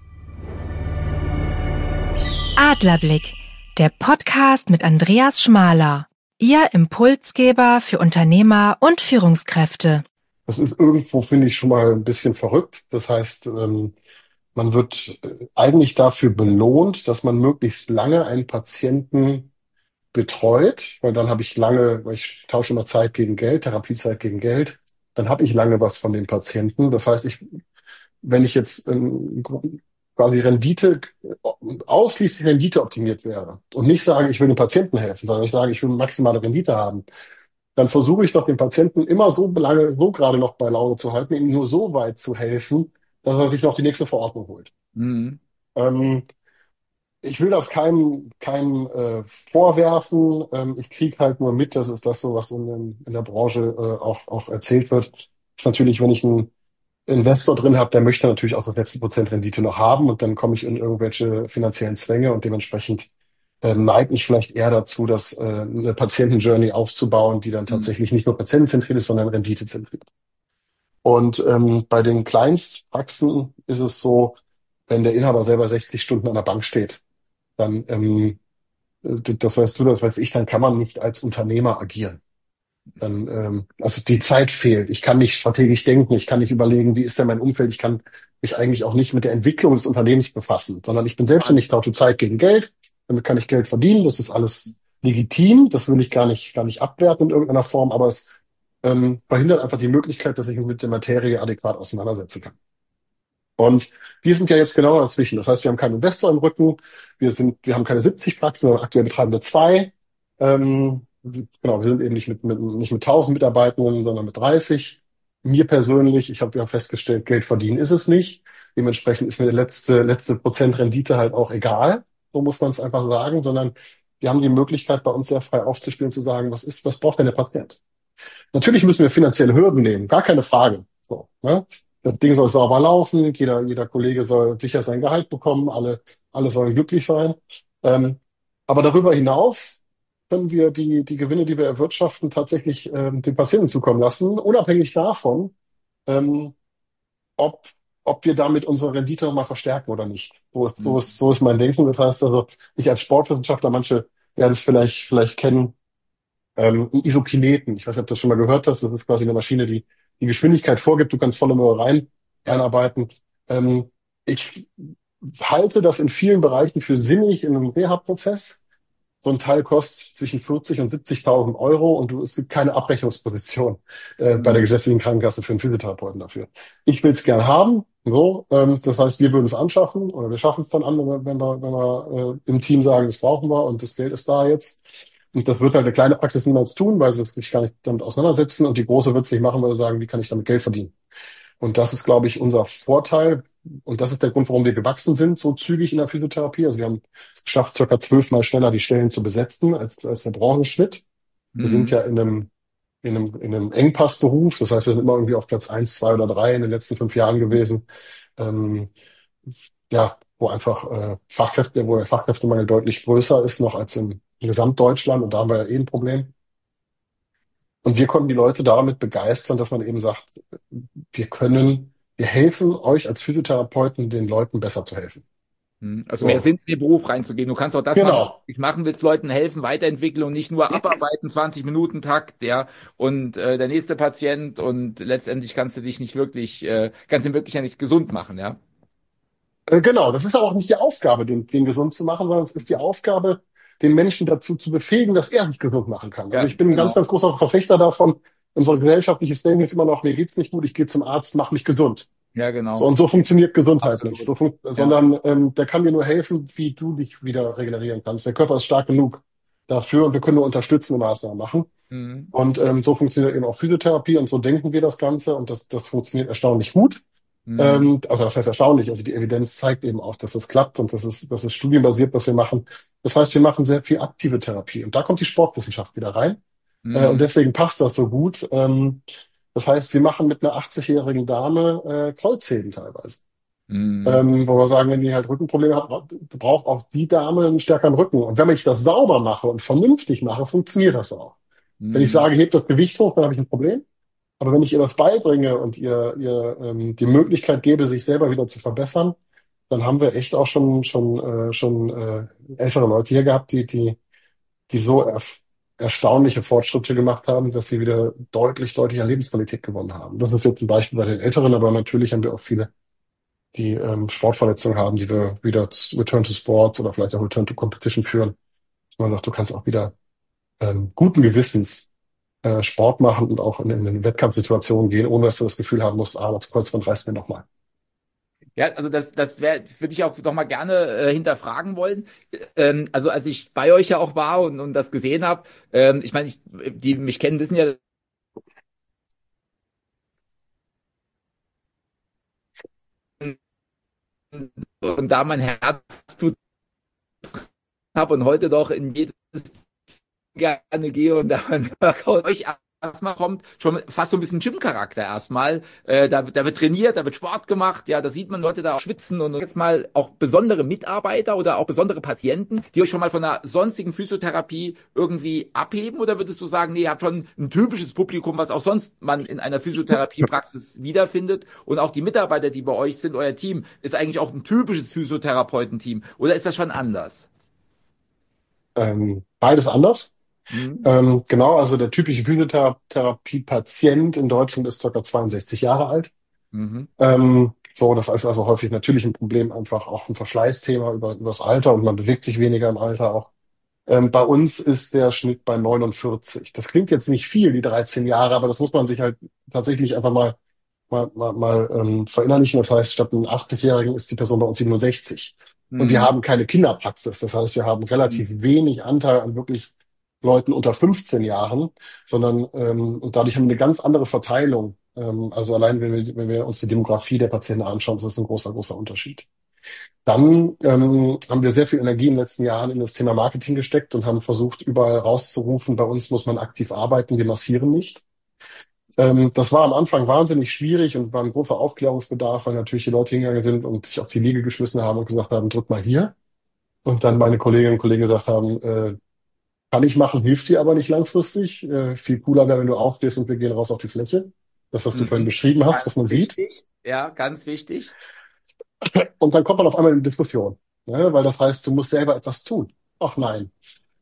[SPEAKER 2] Adlerblick, der Podcast mit Andreas Schmaler. Ihr Impulsgeber für Unternehmer und Führungskräfte.
[SPEAKER 3] Das ist irgendwo, finde ich, schon mal ein bisschen verrückt. Das heißt, ähm, man wird äh, eigentlich dafür belohnt, dass man möglichst lange einen Patienten betreut, weil dann habe ich lange, weil ich tausche immer Zeit gegen Geld, Therapiezeit gegen Geld, dann habe ich lange was von den Patienten. Das heißt, ich, wenn ich jetzt ähm, quasi Rendite, ausschließlich Rendite optimiert wäre und nicht sage, ich will dem Patienten helfen, sondern ich sage, ich will maximale Rendite haben, dann versuche ich doch den Patienten immer so lange, so gerade noch bei Laune zu halten, ihm nur so weit zu helfen, dass er sich noch die nächste Verordnung holt.
[SPEAKER 1] Mhm.
[SPEAKER 3] Ähm, Ich will das keinem, keinem äh, vorwerfen. Ähm, ich kriege halt nur mit, das ist das so, was in, den- in der Branche äh, auch, auch erzählt wird. Ist natürlich, wenn ich einen Investor drin habe, der möchte natürlich auch das letzte Prozent Rendite noch haben und dann komme ich in irgendwelche finanziellen Zwänge und dementsprechend äh, neige ich vielleicht eher dazu, dass äh, eine Patientenjourney aufzubauen, die dann
[SPEAKER 1] Mhm.
[SPEAKER 3] tatsächlich nicht nur patientenzentriert ist, sondern renditezentriert. Und ähm, bei den Kleinstpraxen ist es so, wenn der Inhaber selber sechzig Stunden an der Bank steht, dann, ähm, das weißt du, das weiß ich, dann kann man nicht als Unternehmer agieren. Dann, ähm, also die Zeit fehlt. Ich kann nicht strategisch denken, ich kann nicht überlegen, wie ist denn mein Umfeld, ich kann mich eigentlich auch nicht mit der Entwicklung des Unternehmens befassen, sondern ich bin selbstständig, tausche Zeit gegen Geld, damit kann ich Geld verdienen, das ist alles legitim, das will ich gar nicht, gar nicht abwerten in irgendeiner Form, aber es ähm, verhindert einfach die Möglichkeit, dass ich mich mit der Materie adäquat auseinandersetzen kann. Und wir sind ja jetzt genau dazwischen. Das heißt, wir haben keinen Investor im Rücken, wir sind, wir haben keine siebzig Praxen, sondern aktuell betreiben wir zwei. Ähm, genau, wir sind eben nicht mit, mit, nicht mit tausend Mitarbeitenden, sondern mit dreißig. Mir persönlich, ich habe ja festgestellt, Geld verdienen ist es nicht. Dementsprechend ist mir der letzte, letzte Prozent Rendite halt auch egal. So muss man es einfach sagen, sondern wir haben die Möglichkeit, bei uns sehr frei aufzuspielen und zu sagen, was ist, was braucht denn der Patient? Natürlich müssen wir finanzielle Hürden nehmen, gar keine Frage. So, ne? Das Ding soll sauber laufen, jeder, jeder Kollege soll sicher sein Gehalt bekommen, alle, alle sollen glücklich sein. Ähm, aber darüber hinaus können wir die, die Gewinne, die wir erwirtschaften, tatsächlich ähm, den Patienten zukommen lassen, unabhängig davon, ähm, ob, ob wir damit unsere Rendite nochmal verstärken oder nicht. So ist, so
[SPEAKER 1] Mhm.
[SPEAKER 3] ist, so ist mein Denken. Das heißt also, ich als Sportwissenschaftler, manche werden es vielleicht, vielleicht kennen, ähm, einen Isokineten. Ich weiß nicht, ob du das schon mal gehört hast. Das ist quasi eine Maschine, die die Geschwindigkeit vorgibt. Du kannst volle Möhre rein,
[SPEAKER 1] Ja.
[SPEAKER 3] reinarbeiten. Ähm, ich halte das in vielen Bereichen für sinnig in einem Reha-Prozess. So ein Teil kostet zwischen vierzig und siebzigtausend Euro und du, es gibt keine Abrechnungsposition äh, bei der
[SPEAKER 1] Mhm.
[SPEAKER 3] gesetzlichen Krankenkasse für einen Physiotherapeuten dafür. Ich will es gern haben, so. Ähm, das heißt, wir würden es anschaffen oder wir schaffen es dann an, wenn wir, wenn wir, wenn wir äh, im Team sagen, das brauchen wir und das Geld ist da jetzt. Und das wird halt eine kleine Praxis niemals tun, weil sie sich gar nicht damit auseinandersetzen und die große wird es nicht machen, weil sie sagen, wie kann ich damit Geld verdienen? Und das ist, glaube ich, unser Vorteil. Und das ist der Grund, warum wir gewachsen sind, so zügig in der Physiotherapie. Also wir haben es geschafft, circa zwölfmal schneller die Stellen zu besetzen als, als der Branchenschnitt. Wir sind
[SPEAKER 1] Mhm.
[SPEAKER 3] ja in einem, in einem, in einem Engpassberuf. Das heißt, wir sind immer irgendwie auf Platz eins, zwei oder drei in den letzten fünf Jahren gewesen. Ähm, ja, wo einfach äh, Fachkräfte, wo der Fachkräftemangel deutlich größer ist noch als im, in Gesamtdeutschland. Und da haben wir ja eh ein Problem. Und wir konnten die Leute damit begeistern, dass man eben sagt, wir können, wir helfen euch als Physiotherapeuten, den Leuten besser zu helfen.
[SPEAKER 1] Mhm. Also mehr
[SPEAKER 3] So,
[SPEAKER 1] Sinn in den Beruf reinzugehen. Du kannst auch das machen, was
[SPEAKER 3] genau.
[SPEAKER 1] du machen willst, Leuten helfen, weiterentwickeln und nicht nur abarbeiten, zwanzig Minuten Takt, ja, und äh, der nächste Patient und letztendlich kannst du dich nicht wirklich, äh, kannst ihn wirklich ja nicht gesund machen, ja.
[SPEAKER 3] Äh, genau, das ist aber auch nicht die Aufgabe, den, den gesund zu machen, sondern es ist die Aufgabe, den Menschen dazu zu befähigen, dass er sich gesund machen kann. Also
[SPEAKER 1] Ja,
[SPEAKER 3] ich bin ein ganz,
[SPEAKER 1] genau.
[SPEAKER 3] ganz großer Verfechter davon, unser gesellschaftliches Standing ist immer noch, mir geht's nicht gut, ich gehe zum Arzt, mach mich gesund.
[SPEAKER 1] Ja,
[SPEAKER 3] So,
[SPEAKER 1] genau.
[SPEAKER 3] und so funktioniert Gesundheit nicht.
[SPEAKER 1] Absolut.
[SPEAKER 3] So fun
[SPEAKER 1] Ja.
[SPEAKER 3] sondern ähm, der kann dir nur helfen, wie du dich wieder regenerieren kannst. Der Körper ist stark genug dafür und wir können nur unterstützende Maßnahmen machen.
[SPEAKER 1] Mhm.
[SPEAKER 3] Und ähm, so funktioniert eben auch Physiotherapie und so denken wir das Ganze und das, das funktioniert erstaunlich gut.
[SPEAKER 1] Mhm.
[SPEAKER 3] Ähm, also das heißt erstaunlich, also die Evidenz zeigt eben auch, dass es klappt und das ist, das ist studienbasiert, was wir machen. Das heißt, wir machen sehr viel aktive Therapie und da kommt die Sportwissenschaft wieder rein. Äh, und
[SPEAKER 1] Mhm.
[SPEAKER 3] deswegen passt das so gut. Ähm, das heißt, wir machen mit einer achtzig-jährigen Dame äh, Kreuzheben teilweise.
[SPEAKER 1] Mhm.
[SPEAKER 3] Ähm, wo wir sagen, wenn die halt Rückenprobleme hat, braucht auch die Dame einen stärkeren Rücken. Und wenn ich das sauber mache und vernünftig mache, funktioniert das auch. Wenn ich
[SPEAKER 1] Mhm.
[SPEAKER 3] sage, hebt das Gewicht hoch, dann habe ich ein Problem. Aber wenn ich ihr das beibringe und ihr, ihr ähm, die Möglichkeit gebe, sich selber wieder zu verbessern, dann haben wir echt auch schon schon äh, schon äh, ältere Leute hier gehabt, die die die so erf erstaunliche Fortschritte gemacht haben, dass sie wieder deutlich deutlich an Lebensqualität gewonnen haben. Das ist jetzt ein Beispiel bei den Älteren, aber natürlich haben wir auch viele, die ähm, Sportverletzungen haben, die wir wieder zu Return to Sports oder vielleicht auch Return to Competition führen. Dass man sagt, du kannst auch wieder ähm, guten Gewissens äh, Sport machen und auch in, in eine Wettkampfsituation gehen, ohne dass du das Gefühl haben musst, ah, das Kreuzband reißt mir nochmal.
[SPEAKER 1] Ja, also das, das wäre, würde ich auch noch mal gerne äh, hinterfragen wollen. Ähm, also als ich bei euch ja auch war und, und das gesehen habe, ähm, ich meine, ich, die mich kennen, wissen ja, und da mein Herz tut habe und heute doch in jedes gerne gehe und da mein Workout euch erstmal kommt, schon fast so ein bisschen Gym-Charakter erstmal. Äh, da, da wird trainiert, da wird Sport gemacht, ja, da sieht man Leute da auch schwitzen und jetzt mal auch besondere Mitarbeiter oder auch besondere Patienten, die euch schon mal von der sonstigen Physiotherapie irgendwie abheben oder würdest du sagen, nee, ihr habt schon ein typisches Publikum, was auch sonst man in einer Physiotherapiepraxis wiederfindet und auch die Mitarbeiter, die bei euch sind, euer Team, ist eigentlich auch ein typisches Physiotherapeutenteam oder ist das schon anders?
[SPEAKER 3] Ähm, beides anders.
[SPEAKER 1] Hm?
[SPEAKER 3] Ähm, genau, also der typische Physiotherapie-Patient in Deutschland ist ca. zweiundsechzig Jahre alt.
[SPEAKER 1] Mhm.
[SPEAKER 3] Ähm, so, das ist also häufig natürlich ein Problem, einfach auch ein Verschleißthema über, über das Alter und man bewegt sich weniger im Alter auch. Ähm, bei uns ist der Schnitt bei neunundvierzig. Das klingt jetzt nicht viel, die dreizehn Jahre, aber das muss man sich halt tatsächlich einfach mal mal, mal, mal ähm, verinnerlichen. Das heißt, statt einem achtzig-Jährigen ist die Person bei uns siebenundsechzig. Und wir
[SPEAKER 1] Mhm.
[SPEAKER 3] haben keine Kinderpraxis. Das heißt, wir haben relativ wenig Anteil an wirklich Leuten unter fünfzehn Jahren, sondern ähm, und dadurch haben wir eine ganz andere Verteilung. Ähm, also allein, wenn wir, wenn wir uns die Demografie der Patienten anschauen, das ist ein großer, großer Unterschied. Dann ähm, haben wir sehr viel Energie in den letzten Jahren in das Thema Marketing gesteckt und haben versucht, überall rauszurufen, bei uns muss man aktiv arbeiten, wir massieren nicht. Ähm, das war am Anfang wahnsinnig schwierig und war ein großer Aufklärungsbedarf, weil natürlich die Leute hingegangen sind und sich auf die Liege geschmissen haben und gesagt haben, drück mal hier. Und dann meine Kolleginnen und Kollegen gesagt haben, äh, kann ich machen, hilft dir aber nicht langfristig. Äh, viel cooler wäre, wenn du aufstehst und wir gehen raus auf die Fläche. Das, was du vorhin
[SPEAKER 1] Mhm.
[SPEAKER 3] beschrieben hast,
[SPEAKER 1] Ganz
[SPEAKER 3] was man sieht.
[SPEAKER 1] wichtig. Ja, ganz wichtig.
[SPEAKER 3] Und dann kommt man auf einmal in eine Diskussion, ne? Weil das heißt, du musst selber etwas tun. Ach nein.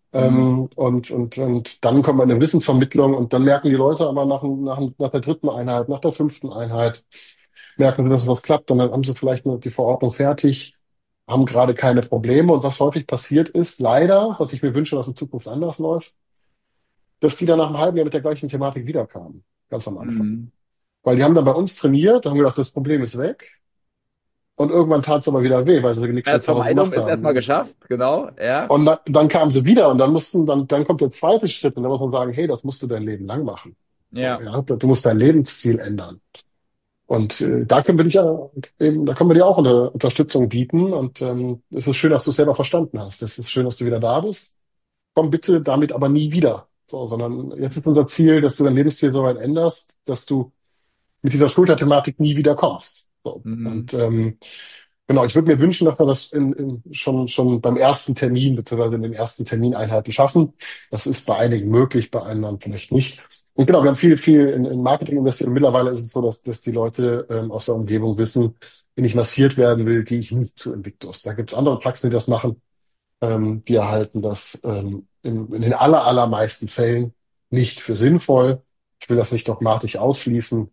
[SPEAKER 1] Mhm.
[SPEAKER 3] Ähm, und, und, und dann kommt man in eine Wissensvermittlung und dann merken die Leute aber nach, nach, nach der dritten Einheit, nach der fünften Einheit, merken sie, dass was klappt und dann haben sie vielleicht nur die Verordnung fertig, haben gerade keine Probleme. Und was häufig passiert ist, leider, was ich mir wünsche, was in Zukunft anders läuft, dass die dann nach einem halben Jahr mit der gleichen Thematik wiederkamen, ganz am Anfang.
[SPEAKER 1] Mhm.
[SPEAKER 3] Weil die haben dann bei uns trainiert, haben gedacht, das Problem ist weg. Und irgendwann tat es aber wieder weh, weil sie nichts mehr
[SPEAKER 1] Als
[SPEAKER 3] daran
[SPEAKER 1] Vermeidung
[SPEAKER 3] gemacht
[SPEAKER 1] ist erstmal
[SPEAKER 3] haben.
[SPEAKER 1] geschafft, genau, ja.
[SPEAKER 3] Und dann, dann kamen sie wieder und dann mussten, dann, dann kommt der zweite Schritt und dann muss man sagen, hey, das musst du dein Leben lang machen. So,
[SPEAKER 1] Ja.
[SPEAKER 3] ja, du musst dein Lebensziel ändern. Und äh, da können wir dich ja eben, da können wir dir auch eine Unterstützung bieten. Und ähm, es ist schön, dass du es selber verstanden hast. Es ist schön, dass du wieder da bist. Komm bitte damit aber nie wieder. So, sondern jetzt ist unser Ziel, dass du dein Lebensstil so weit änderst, dass du mit dieser Schulterthematik nie wieder kommst. So.
[SPEAKER 1] Mhm.
[SPEAKER 3] Und ähm, genau, ich würde mir wünschen, dass wir das in, in, schon, schon beim ersten Termin beziehungsweise in den ersten Termineinheiten schaffen. Das ist bei einigen möglich, bei anderen vielleicht nicht. Und genau, wir haben viel, viel in, in Marketing investiert. Und mittlerweile ist es so, dass, dass die Leute ähm, aus der Umgebung wissen, wenn ich massiert werden will, gehe ich nicht zu Invictus. Da gibt es andere Praxen, die das machen. Ähm, wir halten das ähm, in, in den aller, allermeisten Fällen nicht für sinnvoll. Ich will das nicht dogmatisch ausschließen.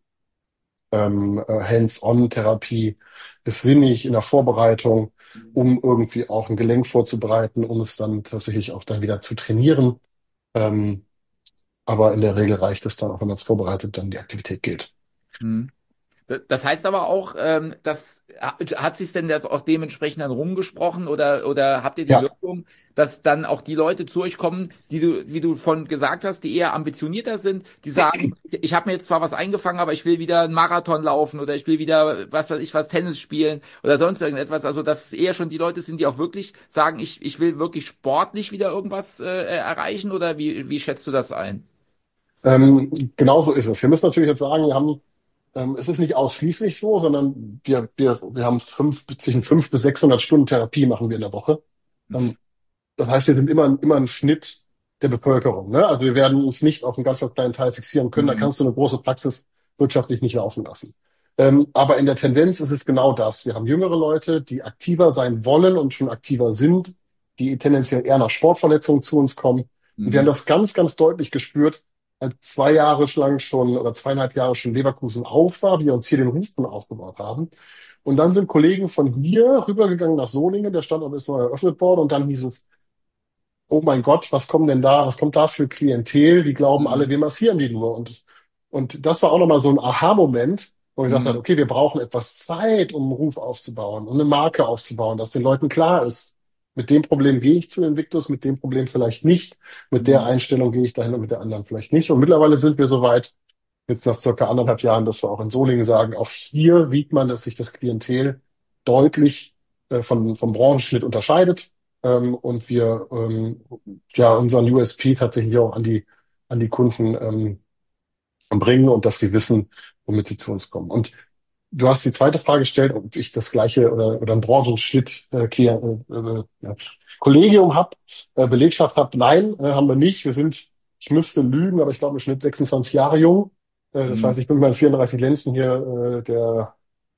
[SPEAKER 3] Ähm, äh, Hands-on-Therapie ist sinnig in der Vorbereitung, um irgendwie auch ein Gelenk vorzubereiten, um es dann tatsächlich auch dann wieder zu trainieren. Ähm, aber in der Regel reicht es dann auch, wenn man es vorbereitet, dann die Aktivität geht.
[SPEAKER 1] Mhm. Das heißt aber auch, ähm, das hat sich denn das auch dementsprechend dann rumgesprochen oder oder habt ihr die
[SPEAKER 3] Ja,
[SPEAKER 1] Wirkung, dass dann auch die Leute zu euch kommen, die du, wie du von gesagt hast, die eher ambitionierter sind, die sagen, ich habe mir jetzt zwar was eingefangen, aber ich will wieder einen Marathon laufen oder ich will wieder was weiß ich was Tennis spielen oder sonst irgendetwas. Also dass es eher schon die Leute sind, die auch wirklich sagen, ich ich will wirklich sportlich wieder irgendwas äh, erreichen oder wie wie schätzt du das ein?
[SPEAKER 3] ähm, genau so ist es. Wir müssen natürlich jetzt sagen, wir haben, ähm, es ist nicht ausschließlich so, sondern wir, wir, wir haben fünf, zwischen fünf bis sechshundert Stunden Therapie machen wir in der Woche. Ähm, Das heißt, wir sind immer, immer ein Schnitt der Bevölkerung. Ne? Also wir werden uns nicht auf einen ganz, ganz kleinen Teil fixieren können. Da
[SPEAKER 1] Mhm.
[SPEAKER 3] kannst du eine große Praxis wirtschaftlich nicht laufen lassen. Ähm, aber in der Tendenz ist es genau das. Wir haben jüngere Leute, die aktiver sein wollen und schon aktiver sind, die tendenziell eher nach Sportverletzungen zu uns kommen. Und wir haben
[SPEAKER 1] Mhm.
[SPEAKER 3] das ganz, ganz deutlich gespürt, als zwei Jahre lang schon oder zweieinhalb Jahre schon Leverkusen auf war, wir uns hier den Ruf aufgebaut haben. Und dann sind Kollegen von hier rübergegangen nach Solingen, der Standort ist neu eröffnet worden und dann hieß es, oh mein Gott, was kommt denn da, was kommt da für Klientel? Die glauben alle,
[SPEAKER 1] Mhm.
[SPEAKER 3] wir massieren die nur. Und, und das war auch nochmal so ein Aha-Moment, wo ich gesagt habe,
[SPEAKER 1] Mhm.
[SPEAKER 3] okay, wir brauchen etwas Zeit, um einen Ruf aufzubauen und eine Marke aufzubauen, dass den Leuten klar ist, mit dem Problem gehe ich zu Invictus, mit dem Problem vielleicht nicht, mit der
[SPEAKER 1] Mhm.
[SPEAKER 3] Einstellung gehe ich dahin und mit der anderen vielleicht nicht. Und mittlerweile sind wir so weit, jetzt nach circa anderthalb Jahren, dass wir auch in Solingen sagen, auch hier sieht man, dass sich das Klientel deutlich äh, von, vom Branchenschnitt unterscheidet ähm, und wir ähm, ja unseren U S P tatsächlich auch an die an die Kunden ähm, bringen und dass die wissen, womit sie zu uns kommen. Und du hast die zweite Frage gestellt, ob ich das gleiche oder, oder ein Branchenschnitt äh, Klient, äh, äh, ja, Kollegium habe, äh, Belegschaft habe. Nein, äh, haben wir nicht. Wir sind, ich müsste lügen, aber ich glaube im Schnitt sechsundzwanzig Jahre jung. Äh, das heißt,
[SPEAKER 1] Mhm.
[SPEAKER 3] ich bin mit meinen vierunddreißig Lenzen hier äh, der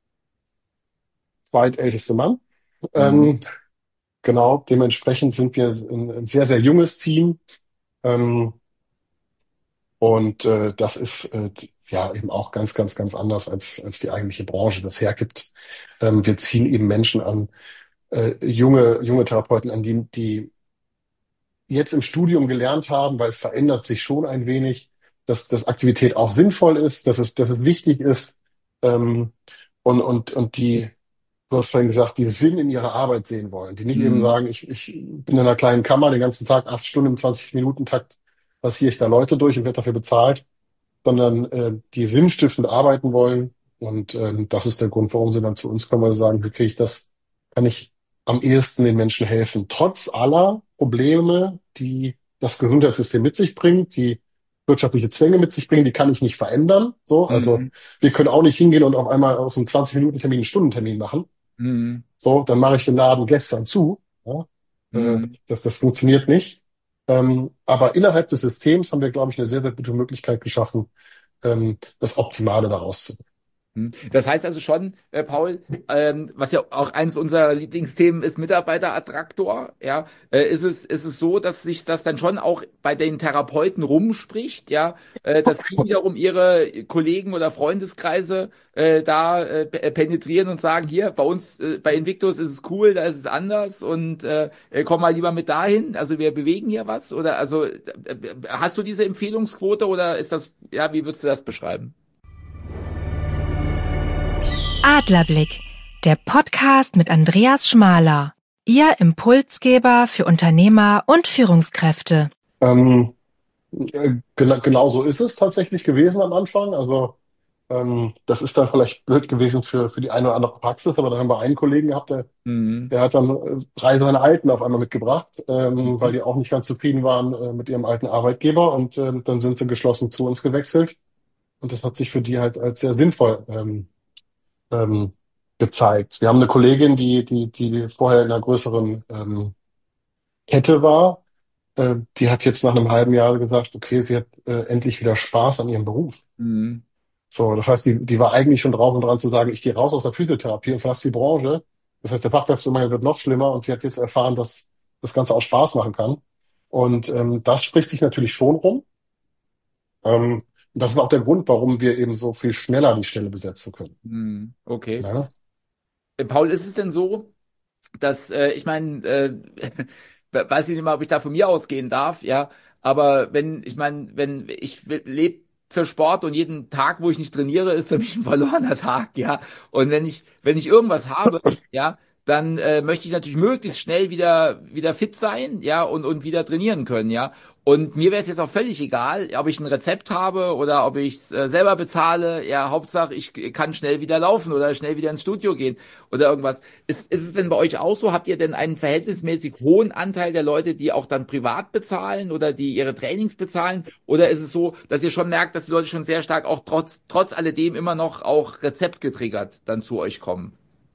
[SPEAKER 3] zweitälteste Mann.
[SPEAKER 1] Mhm.
[SPEAKER 3] Ähm, genau, dementsprechend sind wir ein, ein sehr, sehr junges Team. Ähm, und äh, das ist äh, ja eben auch ganz, ganz, ganz anders, als, als die eigentliche Branche das hergibt. Ähm, wir ziehen eben Menschen an, äh, junge, junge Therapeuten an, die, die jetzt im Studium gelernt haben, weil es verändert sich schon ein wenig, dass, dass Aktivität auch sinnvoll ist, dass es, dass es wichtig ist. Ähm, und, und, und die, du hast vorhin gesagt, die Sinn in ihrer Arbeit sehen wollen, die nicht eben
[SPEAKER 1] Mhm.
[SPEAKER 3] sagen, ich, ich bin in einer kleinen Kammer den ganzen Tag, acht Stunden im zwanzig-Minuten-Takt passiere ich da Leute durch und werde dafür bezahlt, sondern äh, die sinnstiftend arbeiten wollen. Und ähm, das ist der Grund, warum sie dann zu uns kommen, weil sie sagen, wie kriege ich das, kann ich am ehesten den Menschen helfen. Trotz aller Probleme, die das Gesundheitssystem mit sich bringt, die wirtschaftliche Zwänge mit sich bringen, die kann ich nicht verändern. So, also
[SPEAKER 1] Mhm.
[SPEAKER 3] wir können auch nicht hingehen und auf einmal aus einem zwanzig-Minuten-Termin einen Stundentermin machen.
[SPEAKER 1] Mhm.
[SPEAKER 3] So, dann mache ich den Laden gestern zu. Ja? Äh,
[SPEAKER 1] Mhm.
[SPEAKER 3] das, das funktioniert nicht. Ähm, aber innerhalb des Systems haben wir, glaube ich, eine sehr, sehr gute Möglichkeit geschaffen, ähm, das Optimale daraus zu.
[SPEAKER 1] Hm. Das heißt also schon, äh, Paul, ähm, was ja auch eines unserer Lieblingsthemen ist, Mitarbeiterattraktor, ja, äh, ist es, ist es so, dass sich das dann schon auch bei den Therapeuten rumspricht, ja, äh, dass die wiederum ihre Kollegen oder Freundeskreise äh, da äh, pe- äh, penetrieren und sagen, hier, bei uns, äh, bei Invictus ist es cool, da ist es anders und äh, äh, komm mal lieber mit dahin, also wir bewegen hier was oder also äh, äh, hast du diese Empfehlungsquote oder ist das, ja, wie würdest du das beschreiben?
[SPEAKER 2] Adlerblick, der Podcast mit Andreas Schmaler. Ihr Impulsgeber für Unternehmer und Führungskräfte.
[SPEAKER 3] Ähm, äh, gena- genau so ist es tatsächlich gewesen am Anfang. Also ähm, das ist dann vielleicht blöd gewesen für, für die eine oder andere Praxis, aber da haben wir einen Kollegen gehabt, der,
[SPEAKER 1] Mhm.
[SPEAKER 3] der hat dann äh, drei seiner Alten auf einmal mitgebracht, ähm, weil
[SPEAKER 1] Mhm.
[SPEAKER 3] die auch nicht ganz zufrieden waren äh, mit ihrem alten Arbeitgeber und ähm, dann sind sie geschlossen zu uns gewechselt. Und das hat sich für die halt als sehr sinnvoll ähm, ähm, gezeigt. Wir haben eine Kollegin, die, die, die vorher in einer größeren ähm, Kette war. Äh, die hat jetzt nach einem halben Jahr gesagt, okay, sie hat äh, endlich wieder Spaß an ihrem Beruf.
[SPEAKER 1] Mhm.
[SPEAKER 3] So, das heißt, die, die war eigentlich schon drauf und dran zu sagen, ich gehe raus aus der Physiotherapie und verlasse die Branche. Das heißt, der Fachkräftemangel wird noch schlimmer und sie hat jetzt erfahren, dass das Ganze auch Spaß machen kann. Und ähm, das spricht sich natürlich schon rum. Ähm, und das ist auch der Grund, warum wir eben so viel schneller die Stelle besetzen können.
[SPEAKER 1] Mhm. Okay.
[SPEAKER 3] Ja?
[SPEAKER 1] Äh, Paul, ist es denn so, dass, äh, ich meine, äh, weiß ich nicht mal, ob ich da von mir ausgehen darf, ja, aber wenn, ich meine, wenn ich lebe für Sport und jeden Tag, wo ich nicht trainiere, ist für mich ein verlorener Tag, ja. Und wenn ich, wenn ich irgendwas habe, ja, dann äh, möchte ich natürlich möglichst schnell wieder wieder fit sein, ja, und und wieder trainieren können, ja. Und mir wäre es jetzt auch völlig egal, ob ich ein Rezept habe oder ob ich es äh, selber bezahle. Ja, Hauptsache, ich kann schnell wieder laufen oder schnell wieder ins Studio gehen oder irgendwas. Ist, ist es denn bei euch auch so? Habt ihr denn einen verhältnismäßig hohen Anteil der Leute, die auch dann privat bezahlen oder die ihre Trainings bezahlen? Oder ist es so, dass ihr schon merkt, dass die Leute schon sehr stark auch trotz, trotz alledem immer noch auch rezeptgetriggert dann zu euch kommen?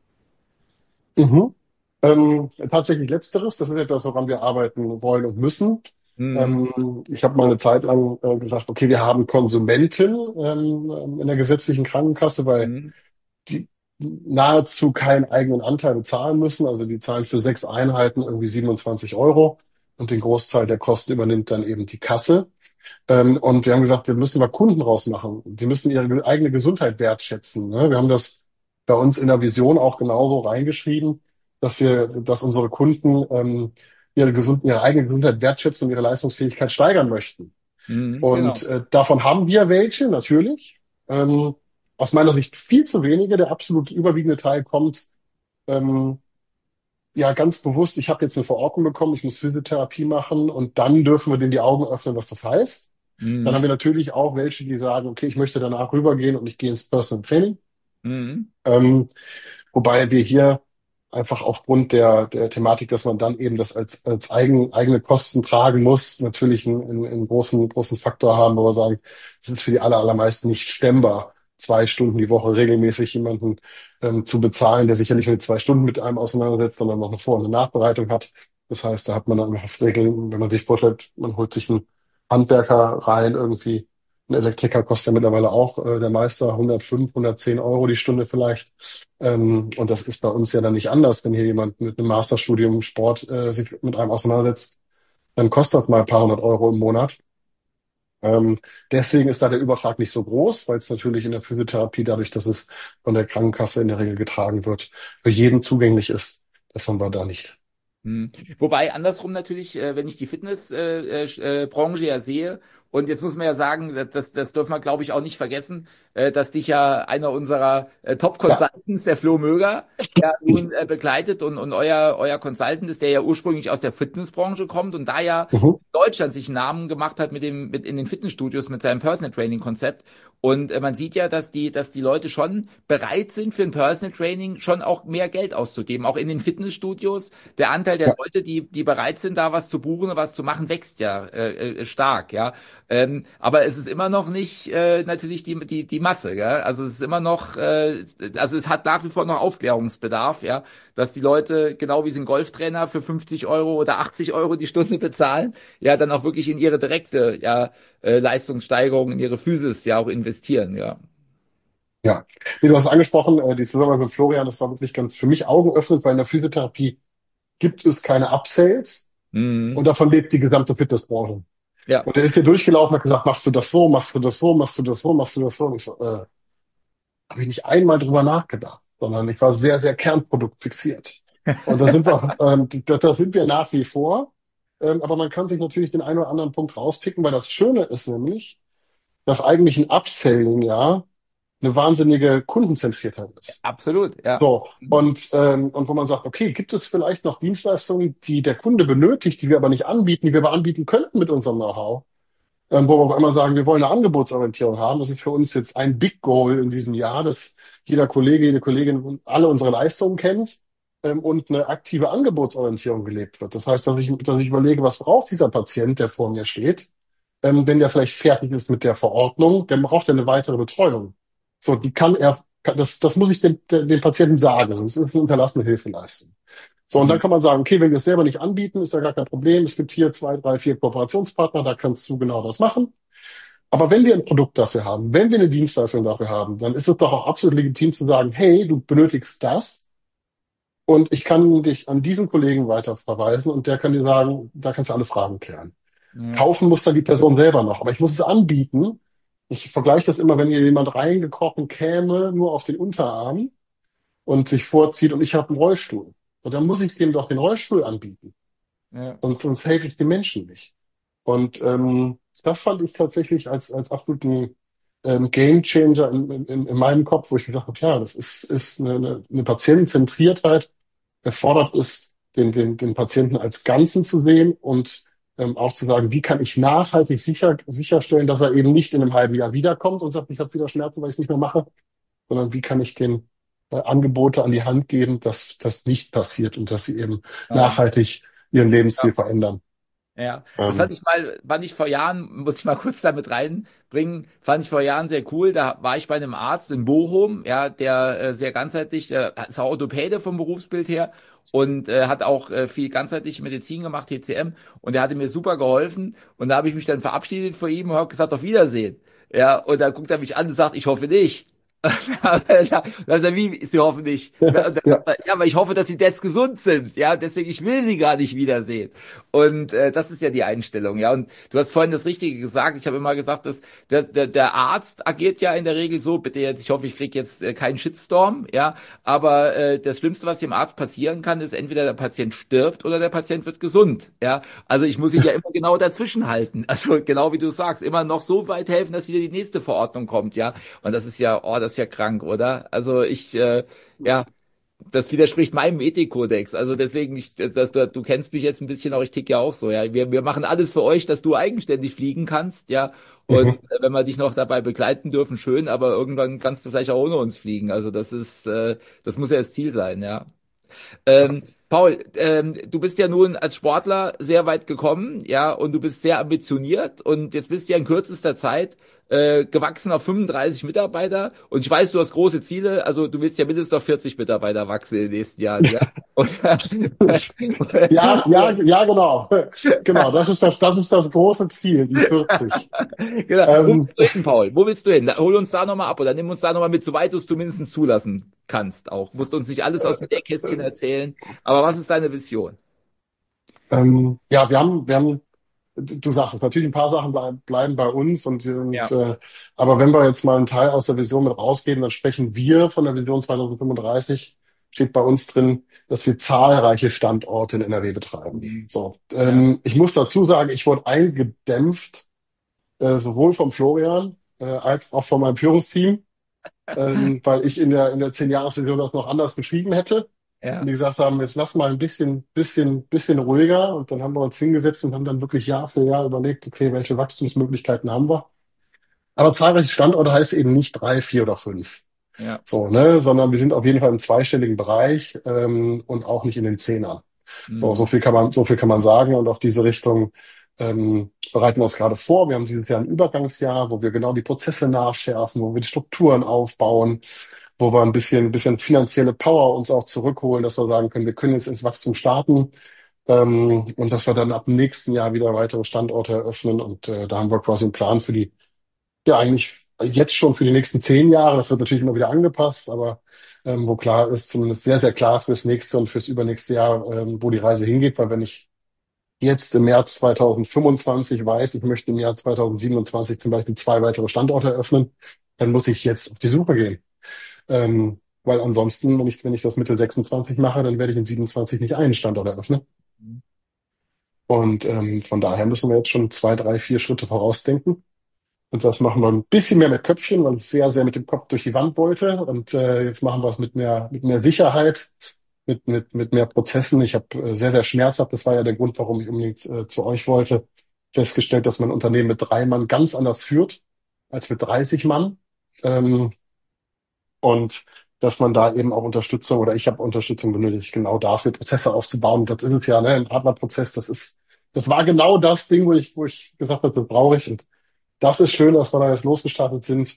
[SPEAKER 3] Mhm. Ähm, tatsächlich Letzteres, das ist etwas, woran wir arbeiten wollen und müssen.
[SPEAKER 1] Mhm.
[SPEAKER 3] Ähm, ich habe mal eine Zeit lang äh, gesagt, okay, wir haben Konsumenten ähm, in der gesetzlichen Krankenkasse, weil
[SPEAKER 1] Mhm.
[SPEAKER 3] die nahezu keinen eigenen Anteil bezahlen müssen. Also die zahlen für sechs Einheiten irgendwie siebenundzwanzig Euro und den Großteil der Kosten übernimmt dann eben die Kasse. Ähm, und wir haben gesagt, wir müssen mal Kunden rausmachen. Die müssen ihre eigene Gesundheit wertschätzen. Ne? Wir haben das bei uns in der Vision auch genauso reingeschrieben, dass wir, dass unsere Kunden ähm, ihre, gesund, ihre eigene Gesundheit wertschätzen und ihre Leistungsfähigkeit steigern möchten.
[SPEAKER 1] Mhm.
[SPEAKER 3] Und
[SPEAKER 1] Genau.
[SPEAKER 3] äh, davon haben wir welche, natürlich. Ähm, aus meiner Sicht viel zu wenige. Der absolut überwiegende Teil kommt ähm, ja ganz bewusst, ich habe jetzt eine Verordnung bekommen, ich muss Physiotherapie machen und dann dürfen wir denen die Augen öffnen, was das heißt. Dann haben
[SPEAKER 1] Mhm.
[SPEAKER 3] wir natürlich auch welche, die sagen, okay, ich möchte danach rübergehen und ich gehe ins Personal Training.
[SPEAKER 1] Mhm.
[SPEAKER 3] Ähm, wobei wir hier einfach aufgrund der, der Thematik, dass man dann eben das als, als eigen, eigene Kosten tragen muss, natürlich einen, einen, einen großen, großen Faktor haben, wo wir sagen, es ist für die aller, allermeisten nicht stemmbar, zwei Stunden die Woche regelmäßig jemanden ähm, zu bezahlen, der sich ja nicht nur zwei Stunden mit einem auseinandersetzt, sondern noch eine Vor- und eine Nachbereitung hat. Das heißt, da hat man dann einfach Regeln, wenn man sich vorstellt, man holt sich einen Handwerker rein irgendwie. Ein Elektriker kostet ja mittlerweile auch äh, der Meister hundertfünf, hundertzehn Euro die Stunde vielleicht. Ähm, und das ist bei uns ja dann nicht anders, wenn hier jemand mit einem Masterstudium Sport äh, sich mit einem auseinandersetzt, dann kostet das mal ein paar hundert Euro im Monat. Ähm, deswegen ist da der Übertrag nicht so groß, weil es natürlich in der Physiotherapie, dadurch, dass es von der Krankenkasse in der Regel getragen wird, für jeden zugänglich ist. Das haben wir da nicht.
[SPEAKER 1] Hm. Wobei andersrum natürlich, äh, wenn ich die Fitnessbranche äh, äh, äh, Branche ja sehe, und jetzt muss man ja sagen, das, das das dürfen wir, glaube ich, auch nicht vergessen, äh, dass dich ja einer unserer äh,
[SPEAKER 3] Ja.
[SPEAKER 1] Top-Consultants, der Flo Möger, ja nun äh, begleitet und, und euer, euer Consultant ist, der ja ursprünglich aus der Fitnessbranche kommt und da ja
[SPEAKER 3] Mhm.
[SPEAKER 1] in Deutschland sich einen Namen gemacht hat mit dem, mit in den Fitnessstudios mit seinem Personal Training Konzept. Und äh, man sieht ja, dass die, dass die Leute schon bereit sind, für ein Personal Training schon auch mehr Geld auszugeben, auch in den Fitnessstudios. Der Anteil der
[SPEAKER 3] Ja.
[SPEAKER 1] Leute, die, die bereit sind, da was zu buchen und was zu machen, wächst ja äh, äh, stark, ja. Ähm, aber es ist immer noch nicht äh, natürlich die, die, die Masse, ja. Also es ist immer noch, äh, also es hat nach wie vor noch Aufklärungsbedarf, ja, dass die Leute, genau wie sie einen Golftrainer für fünfzig Euro oder achtzig Euro die Stunde bezahlen, ja, dann auch wirklich in ihre direkte, ja, äh, Leistungssteigerung, in ihre Physis ja auch investieren, ja.
[SPEAKER 3] Ja, nee, du hast angesprochen, äh, die Zusammenarbeit mit Florian, das war wirklich ganz für mich Augen öffnend, weil in der Physiotherapie gibt es keine Upsells und
[SPEAKER 1] Mhm.
[SPEAKER 3] davon lebt die gesamte Fitnessbranche.
[SPEAKER 1] Ja,
[SPEAKER 3] Und er ist hier durchgelaufen und hat gesagt, machst du das so, machst du das so, machst du das so, machst du das so. Und ich so, äh, habe ich nicht einmal drüber nachgedacht, sondern ich war sehr, sehr kernproduktfixiert. Und da sind wir, ähm, da, da sind wir nach wie vor. Ähm, aber man kann sich natürlich den einen oder anderen Punkt rauspicken, weil das Schöne ist nämlich, dass eigentlich ein Upselling ja eine wahnsinnige Kundenzentriertheit ist.
[SPEAKER 1] absolut, ja.
[SPEAKER 3] So, und, ähm, und wo man sagt, okay, gibt es vielleicht noch Dienstleistungen, die der Kunde benötigt, die wir aber nicht anbieten, die wir aber anbieten könnten mit unserem Know-how, ähm, wo wir auf einmal sagen, wir wollen eine Angebotsorientierung haben. Das ist für uns jetzt ein Big Goal in diesem Jahr, dass jeder Kollege, jede Kollegin alle unsere Leistungen kennt, ähm, und eine aktive Angebotsorientierung gelebt wird. Das heißt, dass ich, dass ich überlege, was braucht dieser Patient, der vor mir steht, ähm, wenn der vielleicht fertig ist mit der Verordnung, dann braucht er eine weitere Betreuung. So, die kann er, kann, das, das muss ich dem, dem Patienten sagen, sonst ist es eine unterlassene Hilfeleistung. So, und dann
[SPEAKER 1] Mhm.
[SPEAKER 3] kann man sagen, okay, wenn wir es selber nicht anbieten, ist ja gar kein Problem. Es gibt hier zwei, drei, vier Kooperationspartner, da kannst du genau das machen. Aber wenn wir ein Produkt dafür haben, wenn wir eine Dienstleistung dafür haben, dann ist es doch auch absolut legitim zu sagen, hey, du benötigst das und ich kann dich an diesen Kollegen weiterverweisen und der kann dir sagen, da kannst du alle Fragen klären.
[SPEAKER 1] Ja.
[SPEAKER 3] Kaufen muss dann die Person selber noch, aber ich muss es anbieten. Ich vergleiche das immer, wenn hier jemand reingekrochen käme, nur auf den Unterarm und sich vorzieht und ich habe einen Rollstuhl. Und dann muss ich dem doch den Rollstuhl anbieten.
[SPEAKER 1] Ja.
[SPEAKER 3] Sonst, sonst helfe ich den Menschen nicht. Und ähm, das fand ich tatsächlich als, als absoluten ähm, Game Changer in, in, in meinem Kopf, wo ich gedacht habe, ja, das ist, ist eine, eine, eine Patientenzentriertheit, erfordert es, den, den, den Patienten als Ganzen zu sehen und ähm, auch zu sagen, wie kann ich nachhaltig sicher, sicherstellen, dass er eben nicht in einem halben Jahr wiederkommt und sagt, ich habe wieder Schmerzen, weil ich es nicht mehr mache, sondern wie kann ich den äh, Angebote an die Hand geben, dass das nicht passiert und dass sie eben
[SPEAKER 1] Ja.
[SPEAKER 3] nachhaltig ihren Lebensstil verändern.
[SPEAKER 1] Ja, das hatte
[SPEAKER 3] Ähm,
[SPEAKER 1] ich mal, fand ich vor Jahren, muss ich mal kurz damit reinbringen, fand ich vor Jahren sehr cool. Da war ich bei einem Arzt in Bochum, ja, der äh, sehr ganzheitlich, der ist auch Orthopäde vom Berufsbild her und äh, hat auch äh, viel ganzheitliche Medizin gemacht, T C M, und der hatte mir super geholfen. Und da habe ich mich dann verabschiedet von ihm und habe gesagt, auf Wiedersehen. Ja, und da guckt er mich an und sagt, ich hoffe nicht. Da sagt er, wie, sie hoffen nicht. Na, und dann
[SPEAKER 3] ja.
[SPEAKER 1] sagt er, ja, aber ich hoffe, dass sie jetzt gesund sind. Ja, deswegen, ich will sie gar nicht wiedersehen. Und äh, das ist ja die Einstellung. Ja, und du hast vorhin das Richtige gesagt. Ich habe immer gesagt, dass der, der, der Arzt agiert ja in der Regel so, bitte jetzt, ich hoffe, ich kriege jetzt äh, keinen Shitstorm. Ja, aber äh, das Schlimmste, was dem Arzt passieren kann, ist entweder der Patient stirbt oder der Patient wird gesund. Ja, also ich muss ihn ja immer genau dazwischen halten. Also genau wie du sagst, immer noch so weit helfen, dass wieder die nächste Verordnung kommt. Ja, und das ist ja, oh, das ist ja krank, oder? Also ich, äh, ja, das widerspricht meinem Ethikkodex. Also deswegen, ich, dass du, du kennst mich jetzt ein bisschen auch, ich tick ja auch so, ja. Wir, wir machen alles für euch, dass du eigenständig fliegen kannst, ja. Und
[SPEAKER 3] Mhm.
[SPEAKER 1] äh, wenn wir dich noch dabei begleiten dürfen, schön, aber irgendwann kannst du vielleicht auch ohne uns fliegen. Also das ist, äh, das muss ja das Ziel sein, ja. Ähm, Paul, ähm, du bist ja nun als Sportler sehr weit gekommen, ja, und du bist sehr ambitioniert und jetzt bist du ja in kürzester Zeit äh, gewachsen auf fünfunddreißig Mitarbeiter und ich weiß, du hast große Ziele, also du willst ja mindestens auf vierzig Mitarbeiter wachsen in den nächsten Jahren, ja. Und,
[SPEAKER 3] Ja, ja, ja, genau. Genau, das ist das, das ist das große Ziel, die vierzig.
[SPEAKER 1] genau. Wo
[SPEAKER 3] Ähm,
[SPEAKER 1] willst du hin, Paul? Wo willst du hin? Hol uns da nochmal ab oder nimm uns da nochmal mit, soweit du es zumindest zulassen kannst auch. Musst uns nicht alles aus dem Nähkästchen erzählen, aber was ist deine Vision?
[SPEAKER 3] ähm, ja, wir haben, wir haben, du sagst es, natürlich ein paar Sachen bleib, bleiben bei uns und, und
[SPEAKER 1] Ja.
[SPEAKER 3] äh, aber wenn wir jetzt mal einen Teil aus der Vision mit rausgeben, dann sprechen wir von der Vision zwanzig fünfunddreißig, steht bei uns drin, dass wir zahlreiche Standorte in N R W betreiben.
[SPEAKER 1] Mhm.
[SPEAKER 3] So,
[SPEAKER 1] Ja.
[SPEAKER 3] ähm, ich muss dazu sagen, ich wurde eingedämpft, äh, sowohl vom Florian äh, als auch von meinem Führungsteam, ähm, weil ich in der in der zehn-Jahres-Vision das noch anders beschrieben hätte. Und
[SPEAKER 1] Ja.
[SPEAKER 3] die gesagt haben, jetzt lass mal ein bisschen, bisschen, bisschen ruhiger. Und dann haben wir uns hingesetzt und haben dann wirklich Jahr für Jahr überlegt, okay, welche Wachstumsmöglichkeiten haben wir? Aber zahlreiche Standorte heißt eben nicht drei, vier oder fünf.
[SPEAKER 1] Ja.
[SPEAKER 3] So, ne, sondern wir sind auf jeden Fall im zweistelligen Bereich, ähm, und auch nicht in den Zehnern. So, so
[SPEAKER 1] Mhm.
[SPEAKER 3] viel kann man, so viel kann man sagen. Und auf diese Richtung ähm, bereiten wir uns gerade vor. Wir haben dieses Jahr ein Übergangsjahr, wo wir genau die Prozesse nachschärfen, wo wir die Strukturen aufbauen, wo wir ein bisschen, ein bisschen finanzielle Power uns auch zurückholen, dass wir sagen können, wir können jetzt ins Wachstum starten, ähm, und dass wir dann ab dem nächsten Jahr wieder weitere Standorte eröffnen. Und äh, da haben wir quasi einen Plan für die, ja, eigentlich jetzt schon für die nächsten zehn Jahre. Das wird natürlich immer wieder angepasst, aber ähm, wo klar ist, zumindest sehr, sehr klar fürs nächste und fürs übernächste Jahr, ähm, wo die Reise hingeht. Weil wenn ich jetzt im März zweitausendfünfundzwanzig weiß, ich möchte im Jahr zweitausendsiebenundzwanzig zum Beispiel zwei weitere Standorte eröffnen, dann muss ich jetzt auf die Suche gehen. Ähm, weil ansonsten, wenn ich, wenn ich das Mitte sechsundzwanzig mache, dann werde ich in siebenundzwanzig nicht einen Standort eröffnen. Und ähm, von daher müssen wir jetzt schon zwei, drei, vier Schritte vorausdenken. Und das machen wir ein bisschen mehr mit Köpfchen, weil ich sehr, sehr mit dem Kopf durch die Wand wollte. Und äh, jetzt machen wir es mit mehr, mit mehr Sicherheit, mit, mit, mit mehr Prozessen. Ich habe äh, sehr, sehr schmerzhaft, das war ja der Grund, warum ich unbedingt äh, zu euch wollte, festgestellt, dass man ein Unternehmen mit drei Mann ganz anders führt als mit dreißig Mann. Ähm, und dass man da eben auch Unterstützung oder ich habe Unterstützung benötigt, genau dafür Prozesse aufzubauen. Und das ist es ja, ne, ein Partnerprozess, das ist, das war genau das Ding, wo ich, wo ich gesagt habe, das brauche ich. Und das ist schön, dass wir da jetzt losgestartet sind.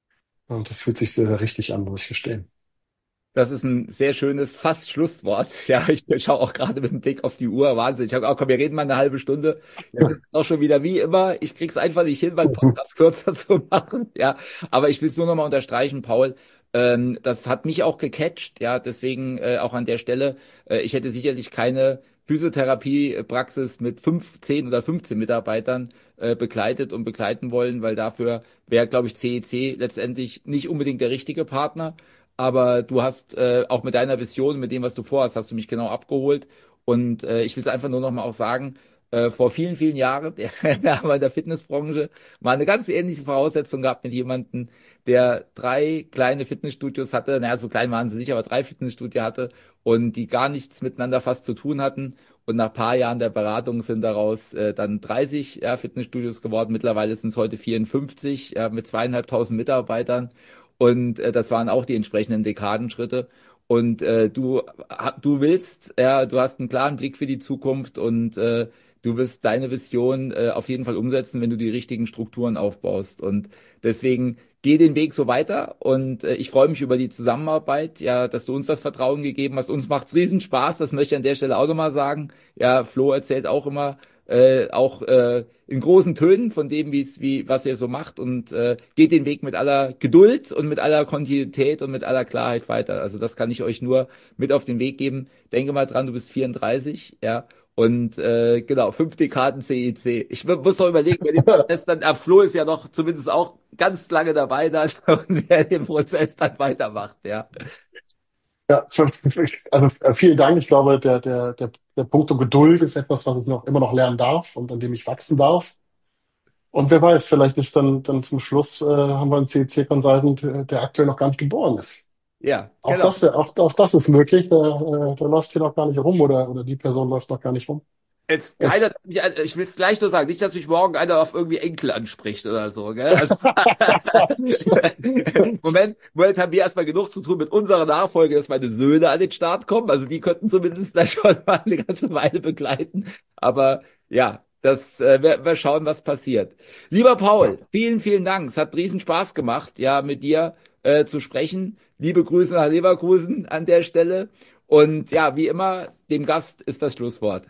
[SPEAKER 3] Und das fühlt sich sehr, sehr richtig an, muss ich gestehen.
[SPEAKER 1] Das ist ein sehr schönes fast Schlusswort. Ja, ich schaue auch gerade mit dem Blick auf die Uhr. Wahnsinn. Ich habe auch, komm, wir reden mal eine halbe Stunde. Jetzt ist es auch schon wieder wie immer. Ich krieg's einfach nicht hin, meinen Podcast kürzer zu machen. Ja, aber ich will es nur noch mal unterstreichen, Paul. Ähm, das hat mich auch gecatcht. Ja, deswegen äh, auch an der Stelle. Äh, ich hätte sicherlich keine Physiotherapiepraxis mit fünf, zehn oder fünfzehn Mitarbeitern äh, begleitet und begleiten wollen, weil dafür wäre, glaube ich, C E C letztendlich nicht unbedingt der richtige Partner. Aber du hast äh, auch mit deiner Vision, mit dem, was du vorhast, hast du mich genau abgeholt. Und äh, ich will es einfach nur noch mal auch sagen, äh, vor vielen, vielen Jahren, da haben wir in der Fitnessbranche mal eine ganz ähnliche Voraussetzung gehabt mit jemandem, der drei kleine Fitnessstudios hatte. Naja, so klein waren sie nicht, aber drei Fitnessstudios hatte und die gar nichts miteinander fast zu tun hatten. Und nach paar Jahren der Beratung sind daraus äh, dann dreißig ja, Fitnessstudios geworden. Mittlerweile sind es heute vierundfünfzig ja, mit zweieinhalbtausend Mitarbeitern. Und äh, das waren auch die entsprechenden Dekadenschritte. Und äh, du, ha- du willst, ja, du hast einen klaren Blick für die Zukunft und äh, du wirst deine Vision äh, auf jeden Fall umsetzen, wenn du die richtigen Strukturen aufbaust. Und deswegen geh den Weg so weiter. Und äh, ich freue mich über die Zusammenarbeit, ja, dass du uns das Vertrauen gegeben hast. Uns macht's riesen Spaß, das möchte ich an der Stelle auch nochmal sagen. Ja, Flo erzählt auch immer, äh, auch äh, in großen Tönen von dem, wie's, wie was er so macht und äh, geht den Weg mit aller Geduld und mit aller Kontinuität und mit aller Klarheit weiter. Also das kann ich euch nur mit auf den Weg geben. Denke mal dran, du bist vierunddreißig, ja. Und äh, genau, fünf Dekaden C E C. Ich mu- muss doch überlegen, wer den Prozess dann, ah, Flo ist ja noch zumindest auch ganz lange dabei dann und wer den Prozess dann weitermacht, ja.
[SPEAKER 3] Ja, also äh, vielen Dank. Ich glaube, der, der, der, der Punkt um Geduld ist etwas, was ich noch immer noch lernen darf und an dem ich wachsen darf. Und wer weiß, vielleicht ist dann, dann zum Schluss, äh, haben wir einen C E C-Consultant, äh, der aktuell noch gar nicht geboren ist.
[SPEAKER 1] Ja,
[SPEAKER 3] Auch
[SPEAKER 1] genau.
[SPEAKER 3] das, wär- auch, auch das ist möglich. Der, äh, der läuft hier noch gar nicht rum oder, oder die Person läuft noch gar nicht rum.
[SPEAKER 1] Jetzt keiner,
[SPEAKER 3] Es,
[SPEAKER 1] ich will es gleich nur sagen, nicht, dass mich morgen einer auf irgendwie Enkel anspricht oder so, gell? Also, Moment, Moment haben wir erstmal genug zu tun mit unserer Nachfolge, dass meine Söhne an den Start kommen. Also die könnten zumindest da schon mal eine ganze Weile begleiten. Aber ja, das äh, wir, wir schauen, was passiert. Lieber
[SPEAKER 3] ja.
[SPEAKER 1] Paul, vielen, vielen Dank. Es hat riesen Spaß gemacht, ja, mit dir äh, zu sprechen. Liebe Grüße nach Leverkusen an der Stelle. Und ja, wie immer, dem Gast ist das Schlusswort.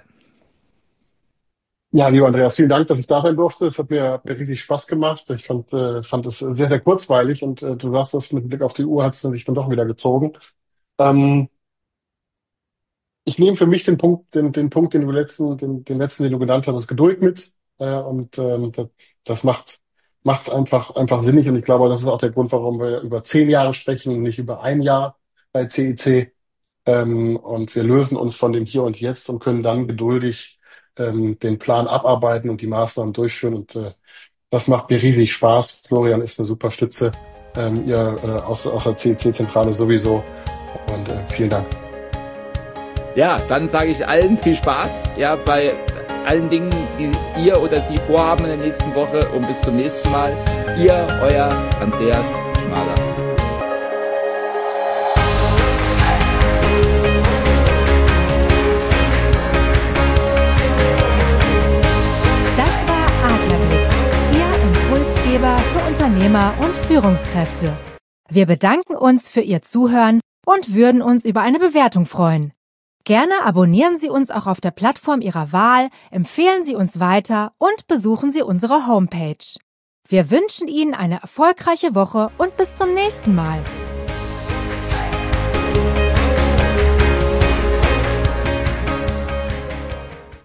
[SPEAKER 3] Ja, lieber Andreas, vielen Dank, dass ich da sein durfte. Es hat mir, hat mir riesig Spaß gemacht. Ich fand, äh, fand es sehr, sehr kurzweilig und äh, du sagst das mit Blick auf die Uhr hat es sich dann doch wieder gezogen. Ähm, Ich nehme für mich den Punkt, den, den Punkt, den du letzten, den, den letzten, den du genannt hast, Geduld mit. Äh, und ähm, das, das macht macht's einfach einfach sinnig. Und ich glaube, das ist auch der Grund, warum wir über zehn Jahre sprechen und nicht über ein Jahr bei C I C. Ähm, und wir lösen uns von dem Hier und Jetzt und können dann geduldig ähm, den Plan abarbeiten und die Maßnahmen durchführen. Und äh, das macht mir riesig Spaß. Florian ist eine super Stütze. Ähm, ihr äh, aus, aus der C I C-Zentrale sowieso. Und äh, vielen Dank.
[SPEAKER 1] Ja, dann sage ich allen viel Spaß, ja, bei allen Dingen, die ihr oder sie vorhaben in der nächsten Woche und bis zum nächsten Mal. Ihr, euer Andreas Schmaler.
[SPEAKER 2] Das war Adlerblick, Ihr Impulsgeber für Unternehmer und Führungskräfte. Wir bedanken uns für Ihr Zuhören und würden uns über eine Bewertung freuen. Gerne abonnieren Sie uns auch auf der Plattform Ihrer Wahl, empfehlen Sie uns weiter und besuchen Sie unsere Homepage. Wir wünschen Ihnen eine erfolgreiche Woche und bis zum nächsten Mal.